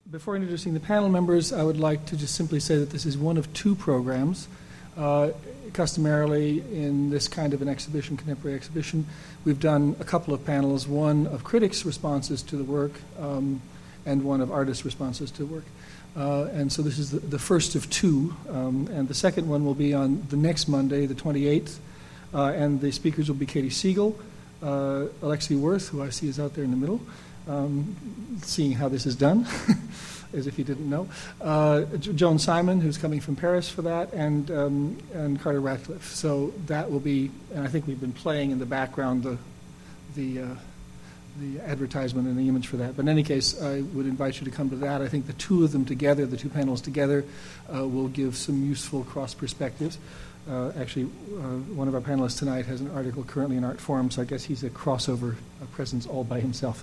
Before introducing the panel members, I would like to just simply say that this is one of two programs. Customarily, in this kind of an exhibition, contemporary exhibition, we've done a couple of panels, one of critics' responses to the work and one of artists' responses to the work. And so this is the first of two, and the second one will be on the next Monday, the 28th, and the speakers will be Katie Siegel, Alexei Wirth, who I see is out there in the middle, seeing how this is done, as if you didn't know, Joan Simon, who's coming from Paris for that, and Carter Ratcliffe. So that will be, and I think we've been playing in the background the advertisement and the image for that. But in any case, I would invite you to come to that. I think the two of them together, the two panels together, will give some useful cross perspectives. Actually, one of our panelists tonight has an article currently in Artforum, so I guess he's a crossover presence all by himself.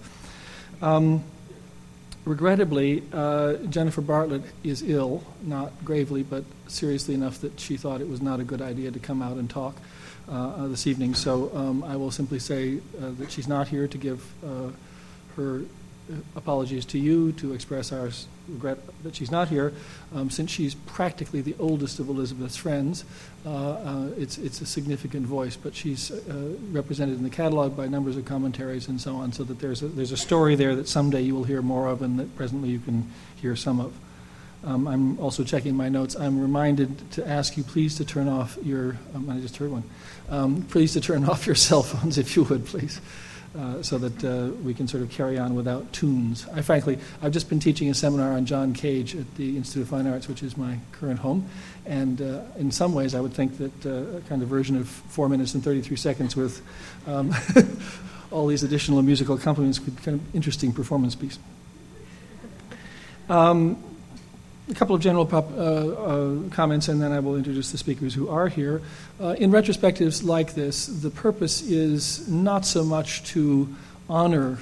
Regrettably, Jennifer Bartlett is ill, not gravely, but seriously enough that she thought it was not a good idea to come out and talk this evening. So I will simply say that she's not here to give her apologies to you, to express our regret that she's not here. Since she's practically the oldest of Elizabeth's friends, it's a significant voice, but she's represented in the catalog by numbers of commentaries and so on, so that there's a story there that someday you will hear more of and that presently you can hear some of. I'm also checking my notes. I'm reminded to ask you please to turn off your, I just heard one, please to turn off your cell phones if you would, please. So that we can sort of carry on without tunes. I've just been teaching a seminar on John Cage at the Institute of Fine Arts, which is my current home, and in some ways I would think that a kind of version of 4 minutes and 33 seconds with all these additional musical accompaniments could be kind of interesting performance piece. A couple of general comments, and then I will introduce the speakers who are here. In retrospectives like this, the purpose is not so much to honor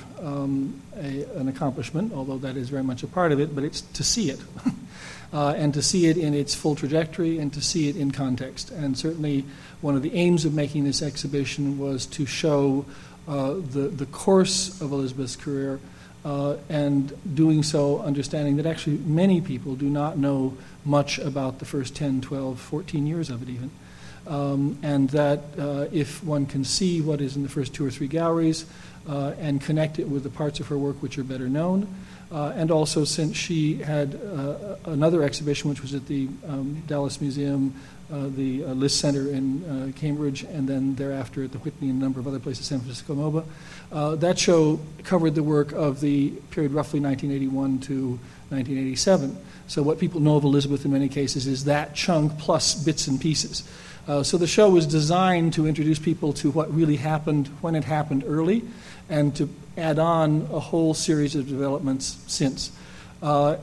an accomplishment, although that is very much a part of it, but it's to see it, and to see it in its full trajectory and to see it in context. And certainly one of the aims of making this exhibition was to show the course of Elizabeth's career, and doing so understanding that actually many people do not know much about the first 10, 12, 14 years of it even. And that if one can see what is in the first 2 or 3 galleries and connect it with the parts of her work which are better known, and also since she had another exhibition which was at the Dallas Museum, the List Center in Cambridge, and then thereafter at the Whitney and a number of other places, San Francisco MoBA. That show covered the work of the period roughly 1981 to 1987. So what people know of Elizabeth in many cases is that chunk plus bits and pieces. So the show was designed to introduce people to what really happened when it happened early, and to add on a whole series of developments since. I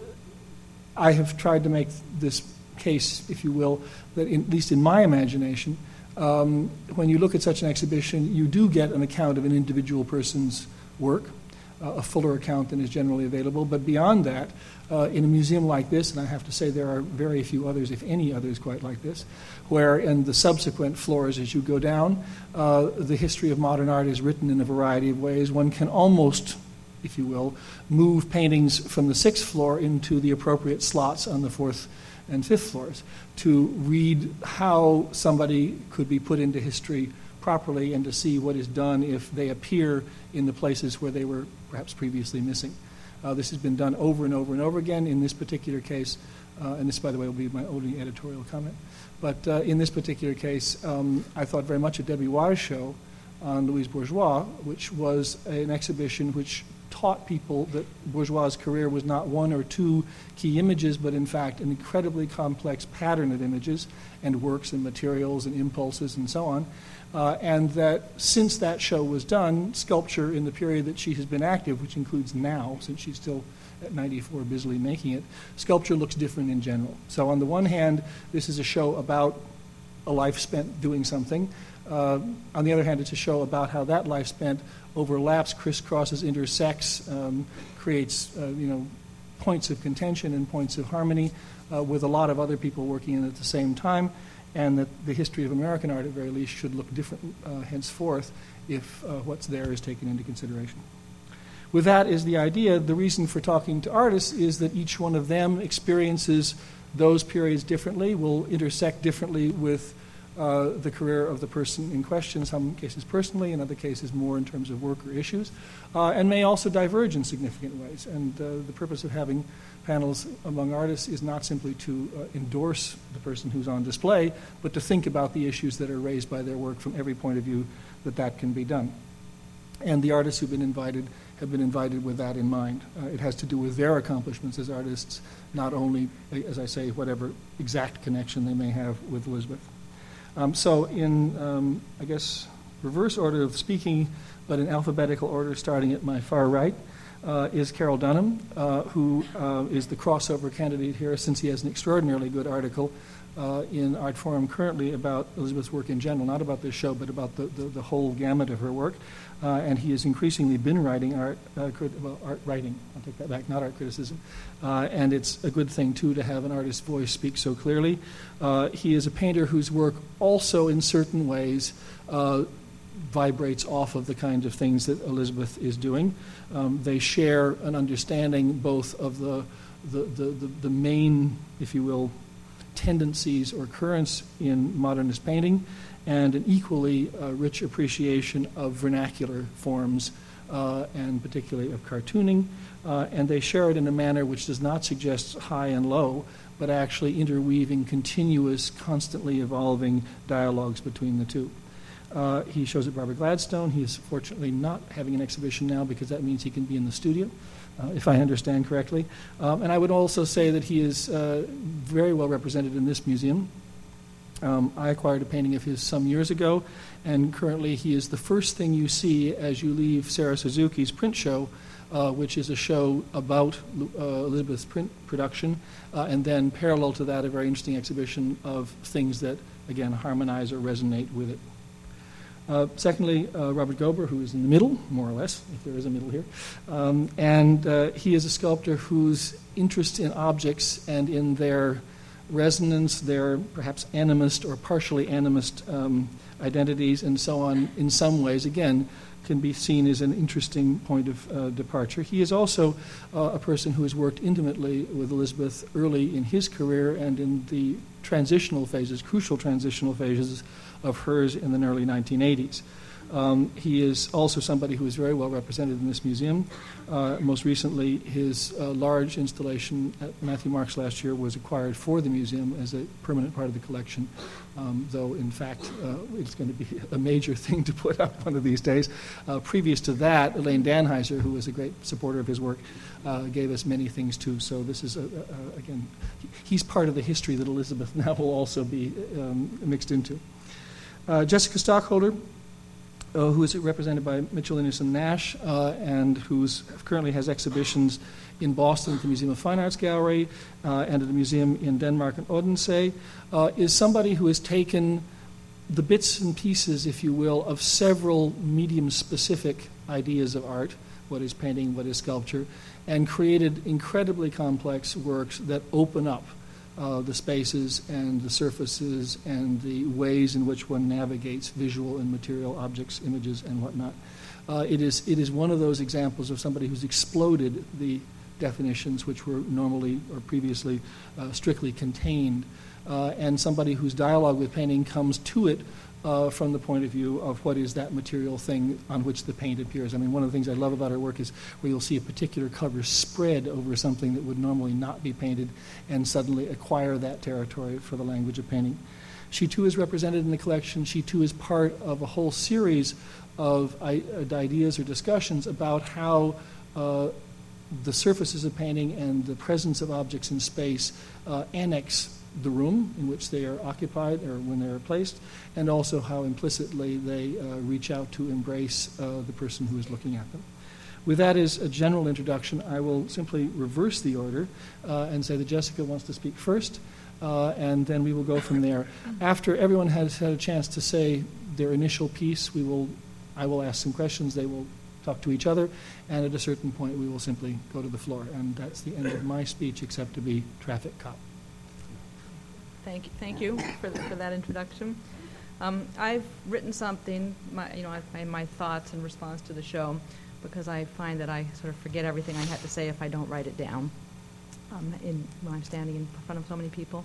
have tried to make this case, if you will, that at least in my imagination, when you look at such an exhibition, you do get an account of an individual person's work, a fuller account than is generally available. But beyond that, in a museum like this, and I have to say there are very few others, if any others quite like this, where in the subsequent floors as you go down, the history of modern art is written in a variety of ways. One can almost, if you will, move paintings from the 6th floor into the appropriate slots on the 4th and 5th floors to read how somebody could be put into history properly and to see what is done if they appear in the places where they were perhaps previously missing. This has been done over and over and over again. In this particular case, and this, by the way, will be my only editorial comment, but in this particular case, I thought very much of Debbie Wa's show on Louise Bourgeois, which was an exhibition which taught people that Bourgeois' career was not 1 or 2 key images, but in fact an incredibly complex pattern of images and works and materials and impulses and so on. And that since that show was done, sculpture in the period that she has been active, which includes now, since she's still at 94 busily making it, sculpture looks different in general. So on the one hand, this is a show about a life spent doing something. On the other hand, it's a show about how that life spent overlaps, crisscrosses, intersects, creates points of contention and points of harmony with a lot of other people working in it at the same time, and that the history of American art, at very least, should look different henceforth if what's there is taken into consideration. With that is the idea. The reason for talking to artists is that each one of them experiences those periods differently, will intersect differently with the career of the person in question, in some cases personally, in other cases more in terms of work or issues, and may also diverge in significant ways. And the purpose of having panels among artists is not simply to endorse the person who's on display, but to think about the issues that are raised by their work from every point of view that can be done. And the artists who've been invited have been invited with that in mind. It has to do with their accomplishments as artists, not only, as I say, whatever exact connection they may have with Elizabeth. So in, I guess, reverse order of speaking, but in alphabetical order starting at my far right, is Carol Dunham, who is the crossover candidate here, since he has an extraordinarily good article in Artforum currently about Elizabeth's work in general, not about this show, but about the whole gamut of her work. And he has increasingly been writing art writing, I'll take that back, not art criticism. And it's a good thing, too, to have an artist's voice speak so clearly. He is a painter whose work also, in certain ways, vibrates off of the kinds of things that Elizabeth is doing. They share an understanding both of the main, if you will, tendencies or currents in modernist painting, and an equally rich appreciation of vernacular forms, and particularly of cartooning. And they share it in a manner which does not suggest high and low, but actually interweaving continuous, constantly evolving dialogues between the two. He shows at Barbara Gladstone. He is fortunately not having an exhibition now because that means he can be in the studio, if I understand correctly. And I would also say that he is very well represented in this museum. I acquired a painting of his some years ago, and currently he is the first thing you see as you leave Sarah Suzuki's print show, which is a show about Elizabeth's print production, and then parallel to that, a very interesting exhibition of things that, again, harmonize or resonate with it. Secondly, Robert Gober, who is in the middle, more or less, if there is a middle here. And he is a sculptor whose interest in objects and in their resonance, their perhaps animist or partially animist identities and so on, in some ways, again, can be seen as an interesting point of departure. He is also a person who has worked intimately with Elizabeth early in his career and in the transitional phases, crucial transitional phases of hers in the early 1980s. He is also somebody who is very well represented in this museum. Most recently, his large installation at Matthew Marks last year was acquired for the museum as a permanent part of the collection, though in fact it's going to be a major thing to put up one of these days. Previous to that, Elaine Danheiser, who was a great supporter of his work, gave us many things too. So this is, again, he's part of the history that Elizabeth now will also be mixed into. Jessica Stockholder, who is represented by Mitchell Ingerson Nash, and who currently has exhibitions in Boston at the Museum of Fine Arts Gallery and at a museum in Denmark and Odense, is somebody who has taken the bits and pieces, if you will, of several medium-specific ideas of art, what is painting, what is sculpture, and created incredibly complex works that open up the spaces and the surfaces and the ways in which one navigates visual and material objects, images, and whatnot. It is one of those examples of somebody who's exploded the definitions which were normally or previously strictly contained, and somebody whose dialogue with painting comes to it from the point of view of what is that material thing on which the paint appears. I mean, one of the things I love about her work is where you'll see a particular color spread over something that would normally not be painted and suddenly acquire that territory for the language of painting. She, too, is represented in the collection. She, too, is part of a whole series of ideas or discussions about how the surfaces of painting and the presence of objects in space annex the room in which they are occupied or when they are placed, and also how implicitly they reach out to embrace the person who is looking at them. With that as a general introduction, I will simply reverse the order and say that Jessica wants to speak first, and then we will go from there. After everyone has had a chance to say their initial piece, I will ask some questions, they will talk to each other, and at a certain point we will simply go to the floor. And that's the end of my speech, except to be traffic cop. Thank you for that introduction. I've written something, my thoughts in response to the show, because I find that I sort of forget everything I had to say if I don't write it down when I'm standing in front of so many people.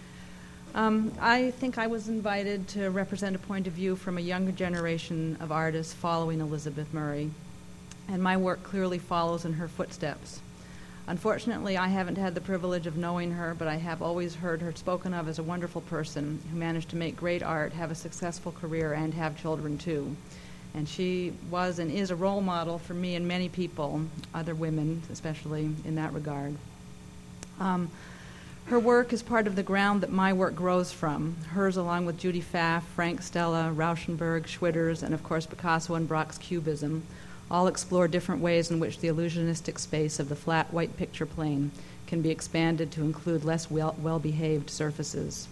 I think I was invited to represent a point of view from a younger generation of artists following Elizabeth Murray, and my work clearly follows in her footsteps. Unfortunately, I haven't had the privilege of knowing her, but I have always heard her spoken of as a wonderful person who managed to make great art, have a successful career, and have children too. And she was and is a role model for me and many people, other women especially, in that regard. Her work is part of the ground that my work grows from. Hers, along with Judy Pfaff, Frank Stella, Rauschenberg, Schwitters, and of course Picasso and Braque's Cubism, all explore different ways in which the illusionistic space of the flat white picture plane can be expanded to include less well-behaved surfaces.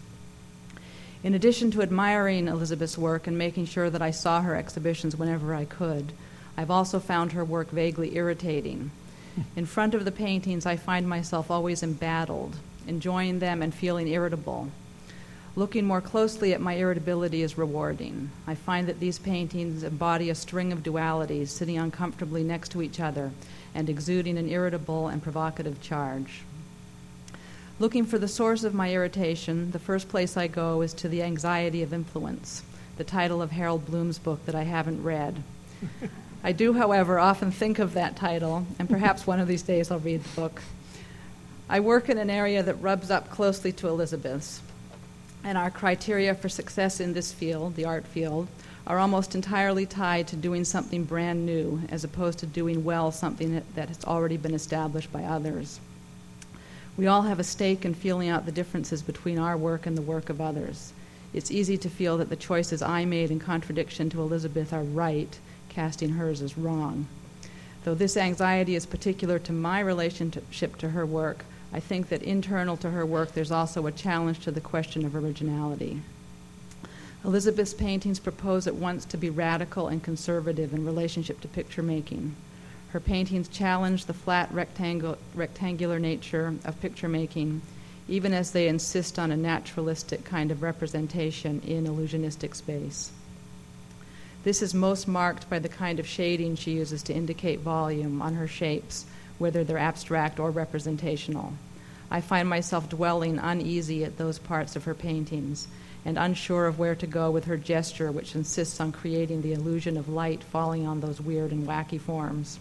In addition to admiring Elizabeth's work and making sure that I saw her exhibitions whenever I could, I've also found her work vaguely irritating. In front of the paintings, I find myself always embattled, enjoying them and feeling irritable. Looking more closely at my irritability is rewarding. I find that these paintings embody a string of dualities sitting uncomfortably next to each other and exuding an irritable and provocative charge. Looking for the source of my irritation, the first place I go is to The Anxiety of Influence, the title of Harold Bloom's book that I haven't read. I do, however, often think of that title, and perhaps one of these days I'll read the book. I work in an area that rubs up closely to Elizabeth's, and our criteria for success in this field, the art field, are almost entirely tied to doing something brand new as opposed to doing well something that has already been established by others. We all have a stake in feeling out the differences between our work and the work of others. It's easy to feel that the choices I made in contradiction to Elizabeth are right, casting hers as wrong. Though this anxiety is particular to my relationship to her work, I think that internal to her work there's also a challenge to the question of originality. Elizabeth's paintings propose at once to be radical and conservative in relationship to picture making. Her paintings challenge the flat rectangular nature of picture making, even as they insist on a naturalistic kind of representation in illusionistic space. This is most marked by the kind of shading she uses to indicate volume on her shapes, whether they're abstract or representational. I find myself dwelling uneasy at those parts of her paintings and unsure of where to go with her gesture, which insists on creating the illusion of light falling on those weird and wacky forms.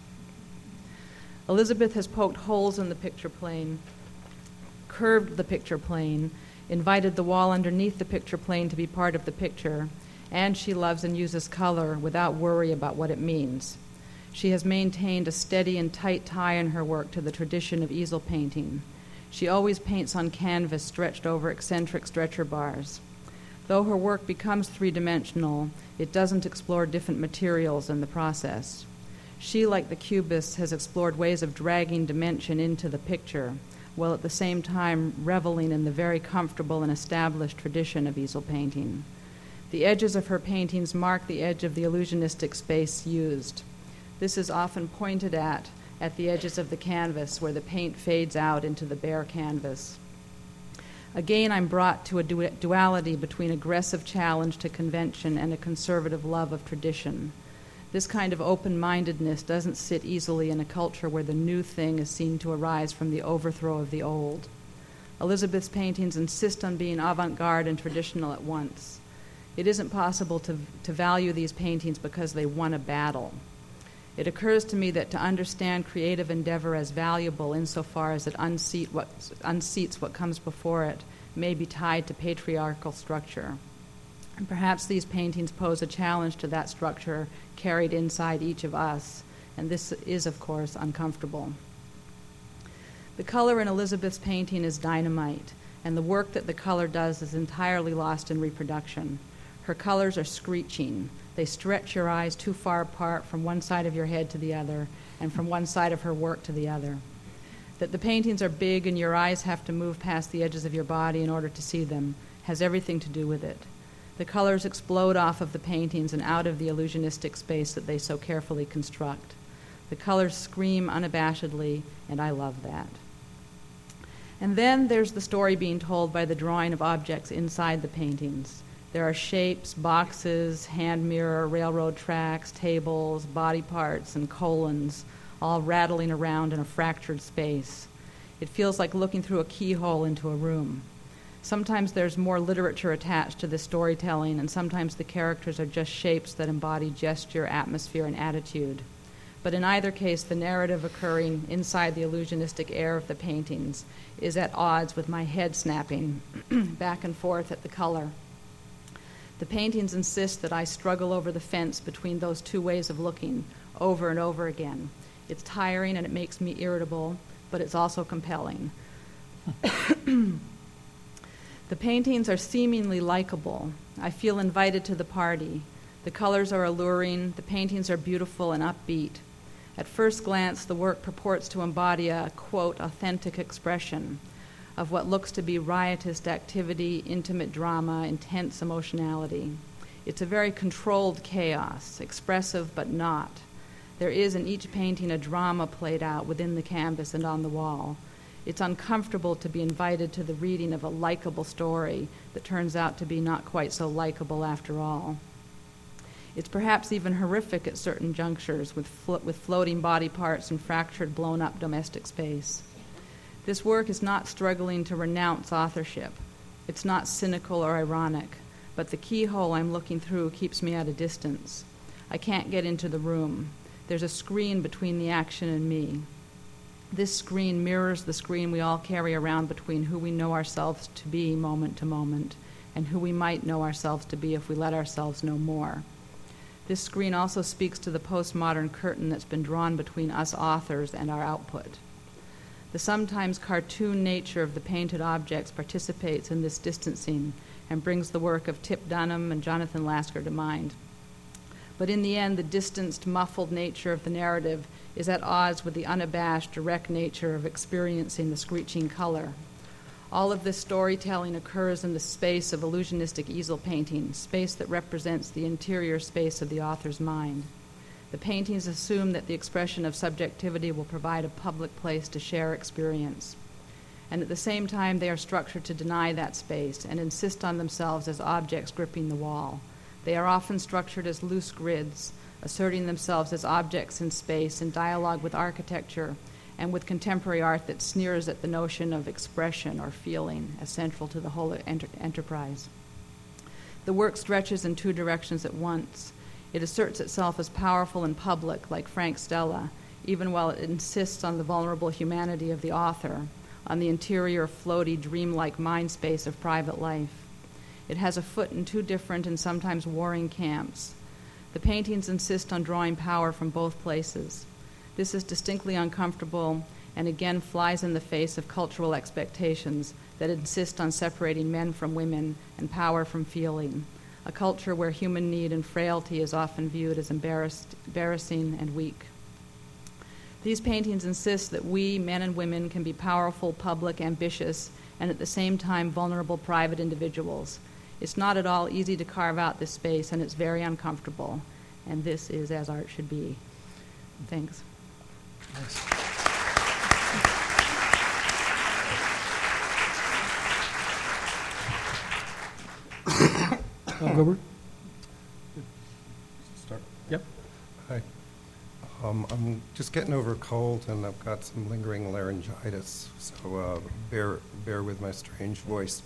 Elizabeth has poked holes in the picture plane, curved the picture plane, invited the wall underneath the picture plane to be part of the picture, and she loves and uses color without worry about what it means. She has maintained a steady and tight tie in her work to the tradition of easel painting. She always paints on canvas stretched over eccentric stretcher bars. Though her work becomes three-dimensional, it doesn't explore different materials in the process. She, like the Cubists, has explored ways of dragging dimension into the picture, while at the same time reveling in the very comfortable and established tradition of easel painting. The edges of her paintings mark the edge of the illusionistic space used. This is often pointed at the edges of the canvas where the paint fades out into the bare canvas. Again, I'm brought to a duality between aggressive challenge to convention and a conservative love of tradition. This kind of open-mindedness doesn't sit easily in a culture where the new thing is seen to arise from the overthrow of the old. Elizabeth's paintings insist on being avant-garde and traditional at once. It isn't possible to value these paintings because they won a battle. It occurs to me that to understand creative endeavor as valuable insofar as it unseats what comes before it may be tied to patriarchal structure. And perhaps these paintings pose a challenge to that structure carried inside each of us, and this is, of course, uncomfortable. The color in Elizabeth's painting is dynamite, and the work that the color does is entirely lost in reproduction. Her colors are screeching. They stretch your eyes too far apart from one side of your head to the other, and from one side of her work to the other. That the paintings are big and your eyes have to move past the edges of your body in order to see them has everything to do with it. The colors explode off of the paintings and out of the illusionistic space that they so carefully construct. The colors scream unabashedly, and I love that. And then there's the story being told by the drawing of objects inside the paintings. There are shapes, boxes, hand mirror, railroad tracks, tables, body parts, and colons, all rattling around in a fractured space. It feels like looking through a keyhole into a room. Sometimes there's more literature attached to the storytelling, and sometimes the characters are just shapes that embody gesture, atmosphere, and attitude. But in either case, the narrative occurring inside the illusionistic air of the paintings is at odds with my head snapping back and forth at the color. The paintings insist that I struggle over the fence between those two ways of looking over and over again. It's tiring and it makes me irritable, but it's also compelling. The paintings are seemingly likable. I feel invited to the party. The colors are alluring. The paintings are beautiful and upbeat. At first glance, the work purports to embody a, quote, authentic expression of what looks to be riotous activity, intimate drama, intense emotionality. It's a very controlled chaos, expressive but not. There is in each painting a drama played out within the canvas and on the wall. It's uncomfortable to be invited to the reading of a likable story that turns out to be not quite so likable after all. It's perhaps even horrific at certain junctures with floating body parts and fractured, blown-up domestic space. This work is not struggling to renounce authorship. It's not cynical or ironic, but the keyhole I'm looking through keeps me at a distance. I can't get into the room. There's a screen between the action and me. This screen mirrors the screen we all carry around between who we know ourselves to be moment to moment and who we might know ourselves to be if we let ourselves know more. This screen also speaks to the postmodern curtain that's been drawn between us authors and our output. The sometimes cartoon nature of the painted objects participates in this distancing and brings the work of Tip Dunham and Jonathan Lasker to mind. But in the end, the distanced, muffled nature of the narrative is at odds with the unabashed, direct nature of experiencing the screeching color. All of this storytelling occurs in the space of illusionistic easel painting, space that represents the interior space of the author's mind. The paintings assume that the expression of subjectivity will provide a public place to share experience. And at the same time, they are structured to deny that space and insist on themselves as objects gripping the wall. They are often structured as loose grids, asserting themselves as objects in space in dialogue with architecture and with contemporary art that sneers at the notion of expression or feeling as central to the whole enterprise. The work stretches in two directions at once. It asserts itself as powerful in public, like Frank Stella, even while it insists on the vulnerable humanity of the author, on the interior, floaty, dreamlike mind space of private life. It has a foot in two different and sometimes warring camps. The paintings insist on drawing power from both places. This is distinctly uncomfortable and again flies in the face of cultural expectations that insist on separating men from women and power from feeling, a culture where human need and frailty is often viewed as embarrassing and weak. These paintings insist that we, men and women, can be powerful, public, ambitious, and at the same time vulnerable private individuals. It's not at all easy to carve out this space, and it's very uncomfortable. And this is as art should be. Thanks. Nice. Gilbert? Start. Yep. Hi. I'm just getting over a cold, and I've got some lingering laryngitis, so bear with my strange voice.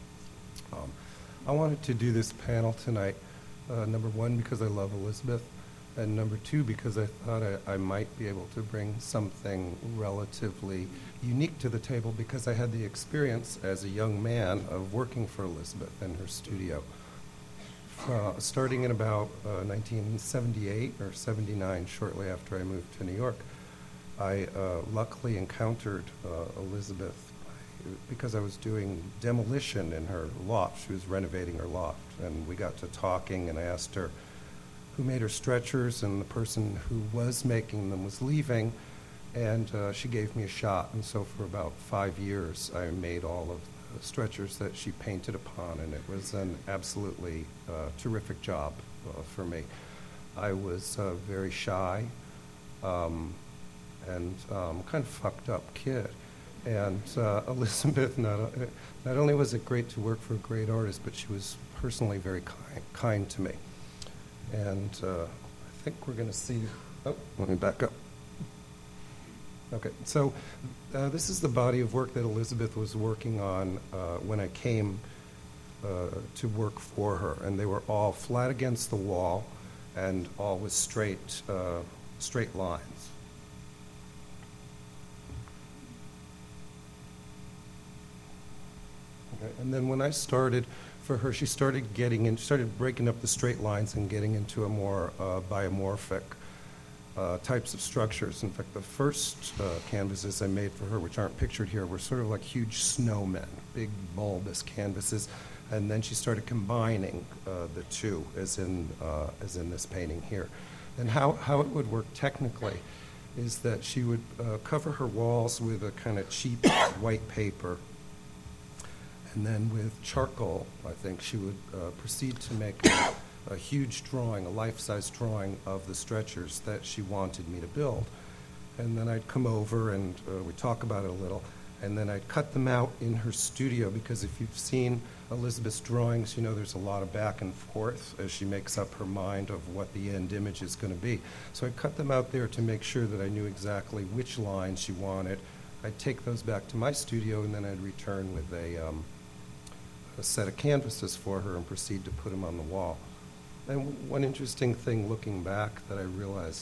I wanted to do this panel tonight, number one, because I love Elizabeth, and number two, because I thought I might be able to bring something relatively unique to the table, because I had the experience as a young man of working for Elizabeth in her studio. Starting in about 1978 or 79, shortly after I moved to New York, I luckily encountered Elizabeth because I was doing demolition in her loft. She was renovating her loft, and we got to talking, and I asked her who made her stretchers, and the person who was making them was leaving, and she gave me a shot. And so for about 5 years, I made all of the stretchers that she painted upon, and it was an absolutely terrific job for me. I was very shy and kind of fucked up kid. And Elizabeth, not only was it great to work for a great artist, but she was personally very kind to me. And I think we're going to see, let me back up. Okay, so this is the body of work that Elizabeth was working on when I came to work for her, and they were all flat against the wall and all with straight lines. Okay, and then when I started for her, she started breaking up the straight lines and getting into a more biomorphic types of structures. In fact, the first canvases I made for her, which aren't pictured here, were sort of like huge snowmen, big bulbous canvases. And then she started combining the two, as in this painting here. And how it would work technically is that she would cover her walls with a kind of cheap white paper. And then with charcoal, I think, she would proceed to make a huge drawing, a life-size drawing of the stretchers that she wanted me to build. And then I'd come over and we'd talk about it a little. And then I'd cut them out in her studio, because if you've seen Elizabeth's drawings, you know there's a lot of back and forth as she makes up her mind of what the end image is going to be. So I'd cut them out there to make sure that I knew exactly which lines she wanted. I'd take those back to my studio, and then I'd return with a set of canvases for her and proceed to put them on the wall. And one interesting thing looking back that I realized,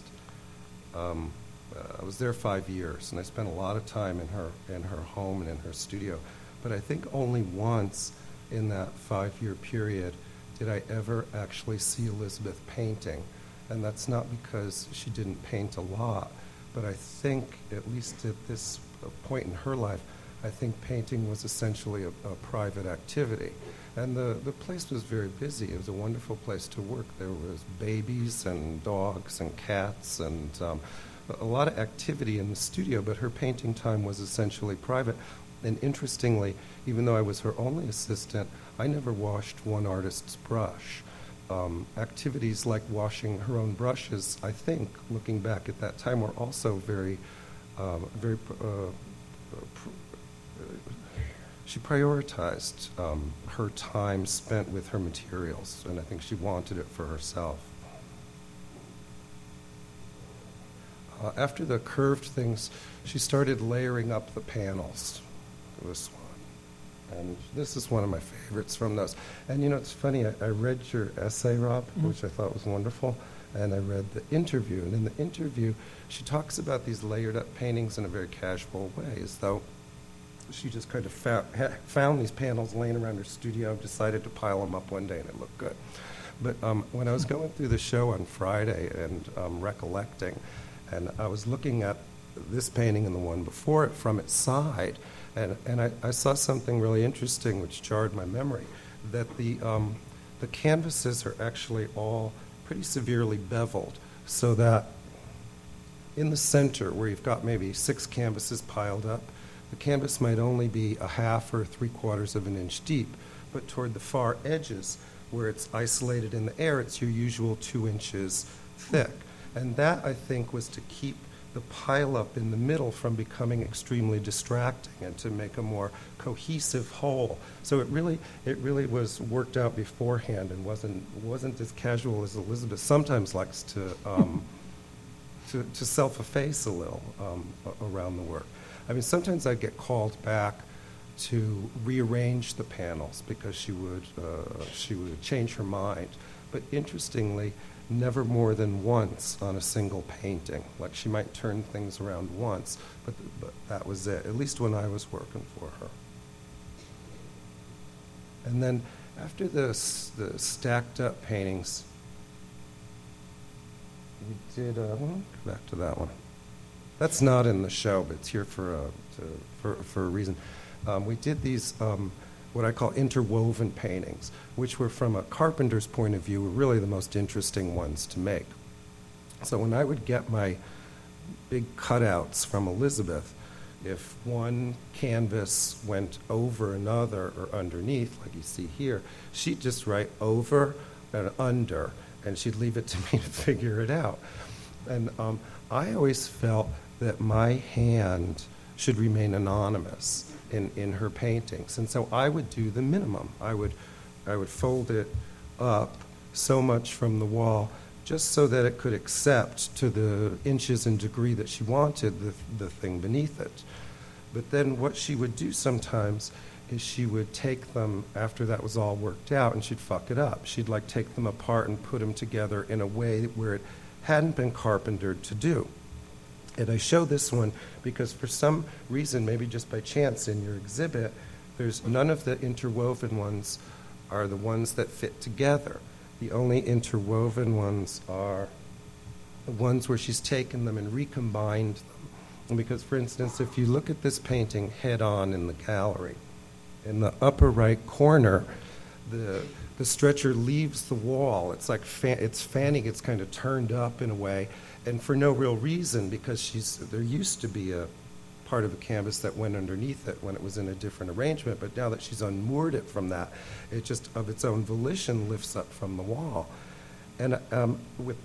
I was there 5 years, and I spent a lot of time in her home and in her studio. But I think only once in that 5-year period did I ever actually see Elizabeth painting. And that's not because she didn't paint a lot, but I think, at least at this point in her life, I think painting was essentially a private activity. And the place was very busy. It was a wonderful place to work. There was babies and dogs and cats and a lot of activity in the studio, but her painting time was essentially private. And interestingly, even though I was her only assistant, I never washed one artist's brush. Activities like washing her own brushes, I think, looking back at that time, were also she prioritized her time spent with her materials, and I think she wanted it for herself. After the curved things, she started layering up the panels. This one. And this is one of my favorites from those. And you know, it's funny, I read your essay, Rob, which I thought was wonderful, and I read the interview. And in the interview, she talks about these layered up paintings in a very casual way, as though she just kind of found these panels laying around her studio, decided to pile them up one day, and it looked good. But when I was going through the show on Friday and recollecting, and I was looking at this painting and the one before it from its side, and I saw something really interesting which jarred my memory, that the canvases are actually all pretty severely beveled, so that in the center, where you've got maybe 6 canvases piled up, the canvas might only be a 1/2 or 3/4 of an inch deep, but toward the far edges, where it's isolated in the air, it's your usual 2 inches thick. And that, I think, was to keep the pileup in the middle from becoming extremely distracting and to make a more cohesive whole. So it really was worked out beforehand and wasn't as casual as Elizabeth sometimes likes to self-efface a little around the work. I mean, sometimes I'd get called back to rearrange the panels because she would change her mind. But interestingly, never more than once on a single painting. Like, she might turn things around once, but that was it, at least when I was working for her. And then after the stacked up paintings, we did, go back to that one. That's not in the show, but it's here for a reason. We did these what I call interwoven paintings, which were, from a carpenter's point of view, were really the most interesting ones to make. So when I would get my big cutouts from Elizabeth, if one canvas went over another or underneath, like you see here, she'd just write over and under, and she'd leave it to me to figure it out. And I always felt that my hand should remain anonymous in her paintings. And so I would do the minimum. I would fold it up so much from the wall just so that it could accept to the inches and degree that she wanted the thing beneath it. But then what she would do sometimes is she would take them after that was all worked out and she'd fuck it up. She'd like take them apart and put them together in a way where it hadn't been carpentered to do. And I show this one because for some reason, maybe just by chance in your exhibit, there's none of the interwoven ones are the ones that fit together. The only interwoven ones are the ones where she's taken them and recombined them. And because, for instance, if you look at this painting head on in the gallery, in the upper right corner, the stretcher leaves the wall. It's like it's fanning, it's kind of turned up in a way, and for no real reason, because there used to be a part of the canvas that went underneath it when it was in a different arrangement, but now that she's unmoored it from that, it just of its own volition lifts up from the wall. And with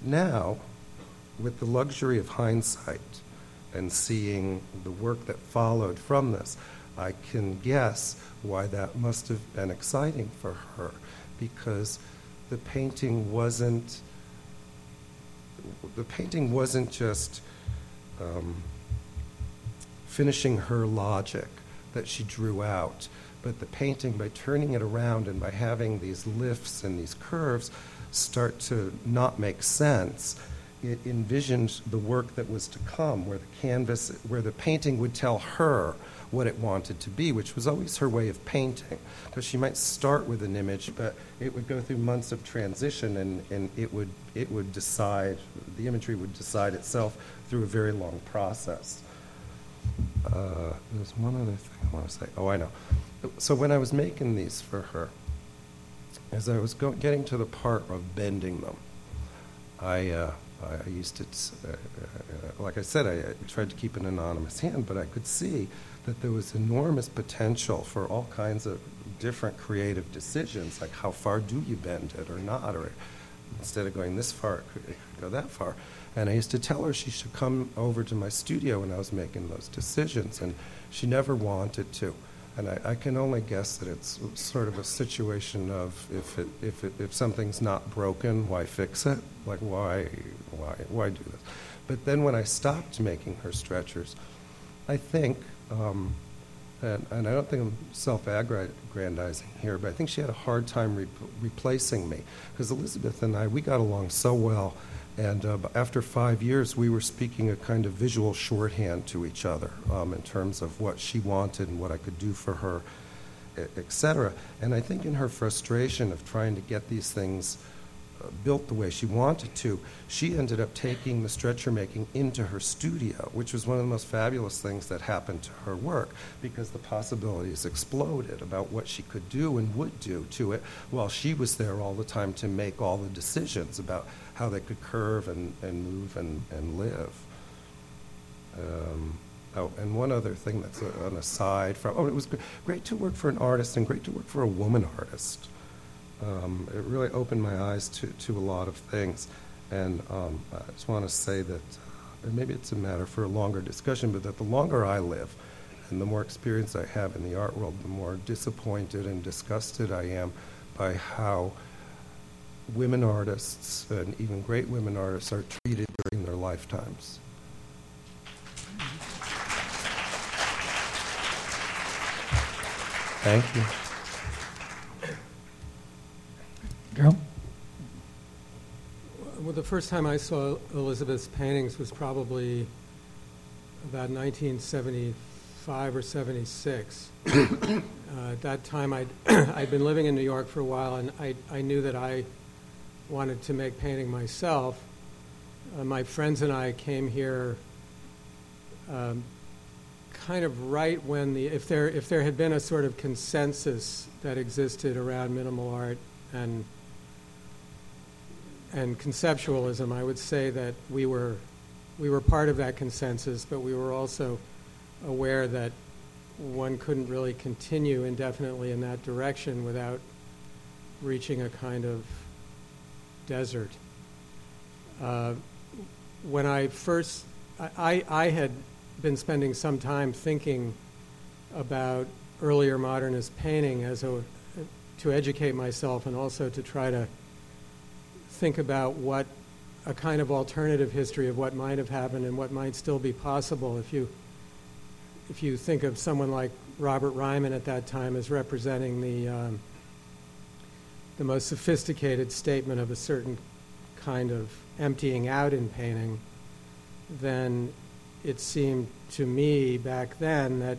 the luxury of hindsight and seeing the work that followed from this, I can guess why that must have been exciting for her, because the painting wasn't just finishing her logic that she drew out, but the painting, by turning it around and by having these lifts and these curves start to not make sense, it envisioned the work that was to come, where the painting would tell her what it wanted to be, which was always her way of painting. Because she might start with an image, but it would go through months of transition, and it would decide, the imagery would decide itself through a very long process. There's one other thing I want to say. Oh, I know. So when I was making these for her, as I was getting to the part of bending them, I used to, like I said, I tried to keep an anonymous hand, but I could see that there was enormous potential for all kinds of different creative decisions, like how far do you bend it or not, or instead of going this far, it could go that far. And I used to tell her she should come over to my studio when I was making those decisions, and she never wanted to. And I can only guess that it's sort of a situation of if something's not broken, why fix it? Like why do this? But then when I stopped making her stretchers, I think, and I don't think I'm self-aggrandizing here, but I think she had a hard time replacing me, because Elizabeth and I, we got along so well. And after 5 years, we were speaking a kind of visual shorthand to each other in terms of what she wanted and what I could do for her, et cetera. And I think in her frustration of trying to get these things built the way she wanted to, she ended up taking the stretcher making into her studio, which was one of the most fabulous things that happened to her work, because the possibilities exploded about what she could do and would do to it, while she was there all the time to make all the decisions about how they could curve and move and live. And one other thing that's an aside from, it was great to work for an artist and great to work for a woman artist. It really opened my eyes to a lot of things. And I just want to say that, and maybe it's a matter for a longer discussion, but that the longer I live and the more experience I have in the art world, the more disappointed and disgusted I am by how women artists, and even great women artists, are treated during their lifetimes. Thank you. Carol? Well, the first time I saw Elizabeth's paintings was probably about 1975 or 76. At that time, I'd been living in New York for a while, and I knew that I wanted to make painting myself. My friends and I came here kind of right when if there had been a sort of consensus that existed around minimal art and conceptualism, I would say that we were part of that consensus, but we were also aware that one couldn't really continue indefinitely in that direction without reaching a kind of desert. When I first, I had been spending some time thinking about earlier modernist painting to educate myself and also to try to think about what a kind of alternative history of what might have happened and what might still be possible. If you think of someone like Robert Ryman at that time as representing the most sophisticated statement of a certain kind of emptying out in painting, then it seemed to me back then that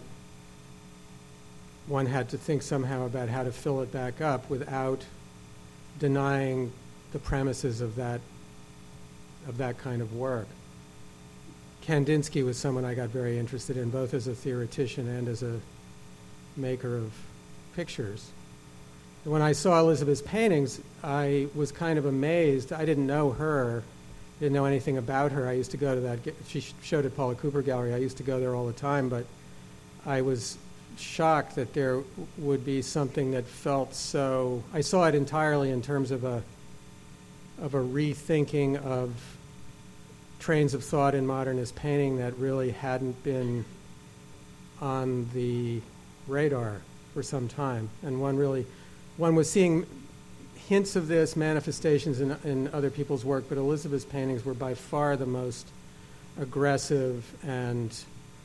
one had to think somehow about how to fill it back up without denying the premises of that kind of work. Kandinsky was someone I got very interested in, both as a theoretician and as a maker of pictures. When I saw Elizabeth's paintings, I was kind of amazed. I didn't know her, didn't know anything about her. I used to go to that, she showed at Paula Cooper Gallery. I used to go there all the time, but I was shocked that there would be something that felt so, I saw it entirely in terms of a rethinking of trains of thought in modernist painting that really hadn't been on the radar for some time. And one was seeing hints of this, manifestations in other people's work, but Elizabeth's paintings were by far the most aggressive and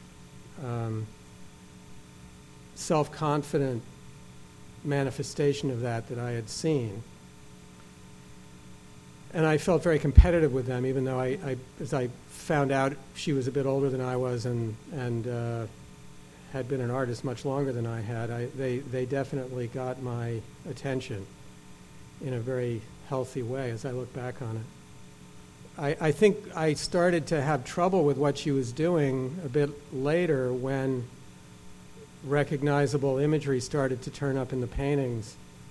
self-confident manifestation of that I had seen. And I felt very competitive with them, even though as I found out she was a bit older than I was and had been an artist much longer than I had. They definitely got my attention in a very healthy way as I look back on it. I think I started to have trouble with what she was doing a bit later when recognizable imagery started to turn up in the paintings.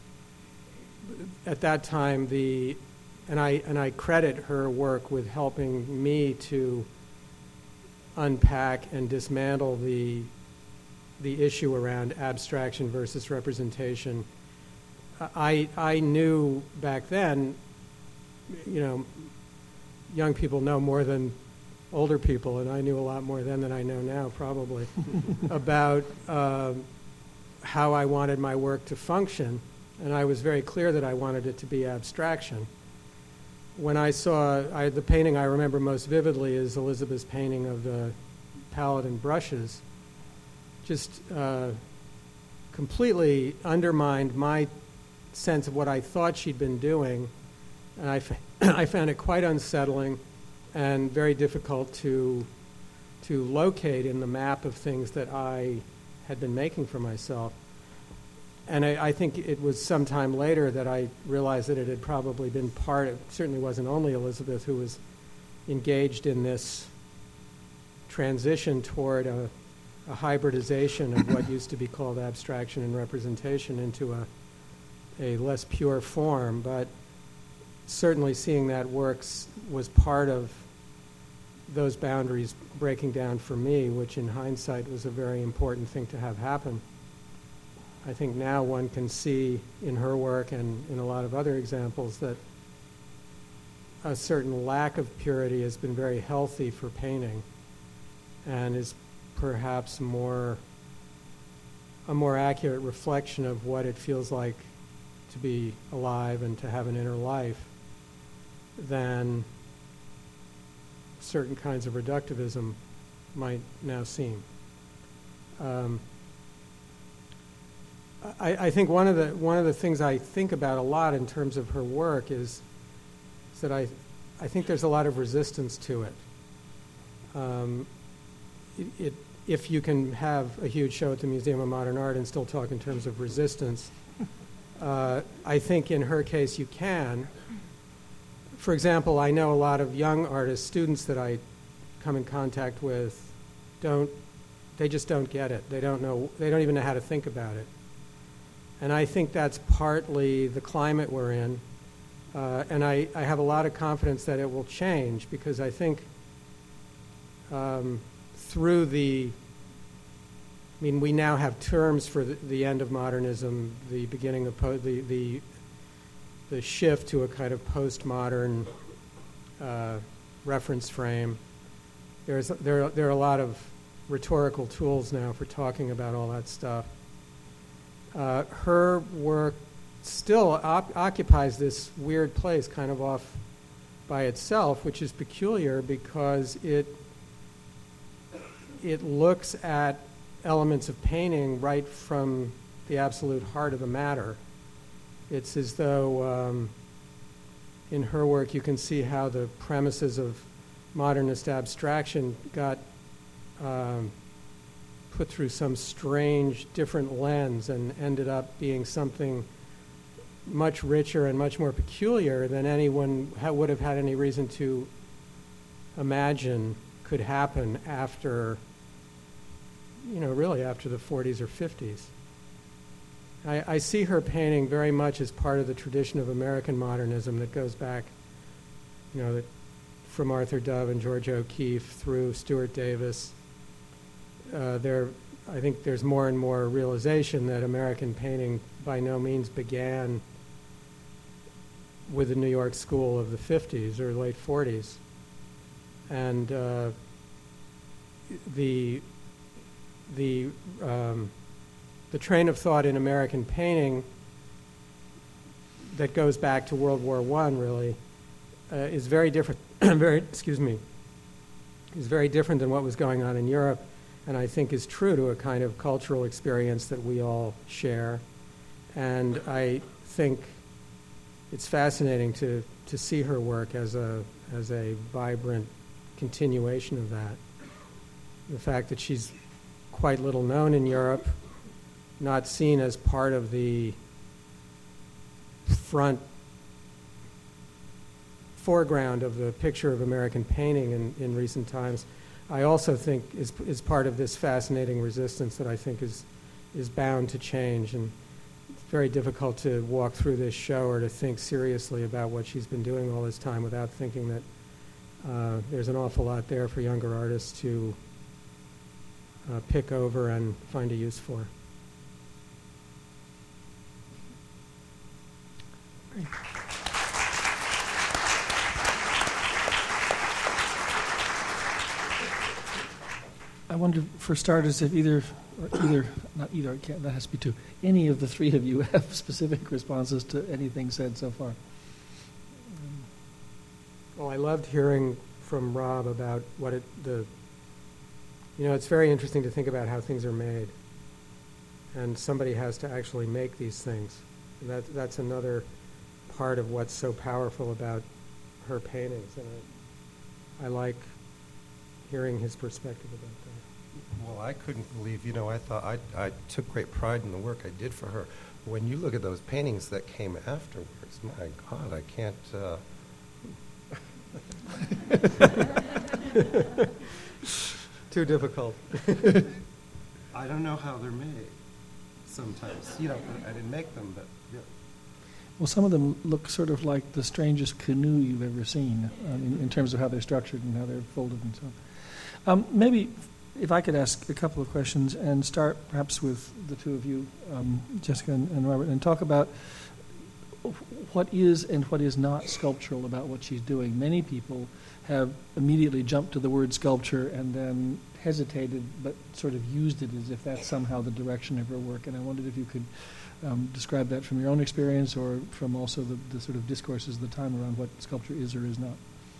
At that time, and I credit her work with helping me to unpack and dismantle the issue around abstraction versus representation. I knew back then, young people know more than older people, and I knew a lot more then than I know now, probably, about how I wanted my work to function, and I was very clear that I wanted it to be abstraction. When I saw, the painting I remember most vividly is Elizabeth's painting of the palette and brushes, just completely undermined my sense of what I thought she'd been doing, and I found it quite unsettling and very difficult to locate in the map of things that I had been making for myself. And I think it was some time later that I realized that it had probably been it certainly wasn't only Elizabeth who was engaged in this transition toward a hybridization of what used to be called abstraction and representation into a less pure form, but certainly seeing that works was part of those boundaries breaking down for me, which in hindsight was a very important thing to have happen. I think now one can see in her work and in a lot of other examples that a certain lack of purity has been very healthy for painting and is perhaps a more accurate reflection of what it feels like to be alive and to have an inner life than certain kinds of reductivism might now seem. I think one of the things I think about a lot in terms of her work is that I think there's a lot of resistance to it. If you can have a huge show at the Museum of Modern Art and still talk in terms of resistance, I think in her case you can. For example, I know a lot of young artists, students that I come in contact with, they just don't get it. They don't even know how to think about it. And I think that's partly the climate we're in. And I have a lot of confidence that it will change because I think we now have terms for the end of modernism, the beginning of the shift to a kind of postmodern reference frame. There are a lot of rhetorical tools now for talking about all that stuff. Her work still occupies this weird place kind of off by itself, which is peculiar because it looks at elements of painting right from the absolute heart of the matter. It's as though in her work you can see how the premises of modernist abstraction got put through some strange different lens and ended up being something much richer and much more peculiar than anyone would have had any reason to imagine could happen after, really after the 40s or 50s. I see her painting very much as part of the tradition of American modernism that goes back, from Arthur Dove and George O'Keeffe through Stuart Davis. I think there's more and more realization that American painting by no means began with the New York School of the 50s or late 40s. And the train of thought in American painting that goes back to World War I really is very different. Is very different than what was going on in Europe, and I think is true to a kind of cultural experience that we all share. And I think it's fascinating to see her work as a vibrant continuation of that. The fact that she's quite little known in Europe, not seen as part of the foreground of the picture of American painting in recent times, I also think is part of this fascinating resistance that I think is bound to change. And it's very difficult to walk through this show or to think seriously about what she's been doing all this time without thinking that there's an awful lot there for younger artists to pick over and find a use for. Great. I wonder, for starters, if that has to be two, any of the three of you have specific responses to anything said so far. Well, I loved hearing from Rob about it's very interesting to think about how things are made. And somebody has to actually make these things. And that's another part of what's so powerful about her paintings. And I like hearing his perspective about that. Well, I couldn't believe, I thought I took great pride in the work I did for her. When you look at those paintings that came afterwards, my God, I can't... Too difficult. I don't know how they're made sometimes. I didn't make them, but... Yeah. Well, some of them look sort of like the strangest canoe you've ever seen in terms of how they're structured and how they're folded and so on. Maybe if I could ask a couple of questions and start perhaps with the two of you, Jessica and Robert, and talk about what is and what is not sculptural about what she's doing. Many people have immediately jumped to the word sculpture and then hesitated but sort of used it as if that's somehow the direction of her work. And I wondered if you could describe that from your own experience or from also the sort of discourses of the time around what sculpture is or is not.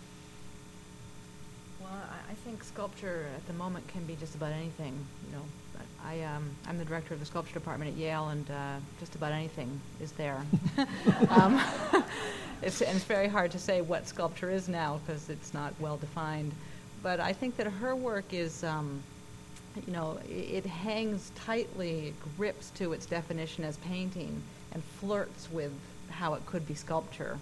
Well, I think sculpture at the moment can be just about anything. I'm the director of the sculpture department at Yale, and just about anything is there. It's very hard to say what sculpture is now because it's not well defined. But I think that her work is, it hangs tightly, grips to its definition as painting, and flirts with how it could be sculpture.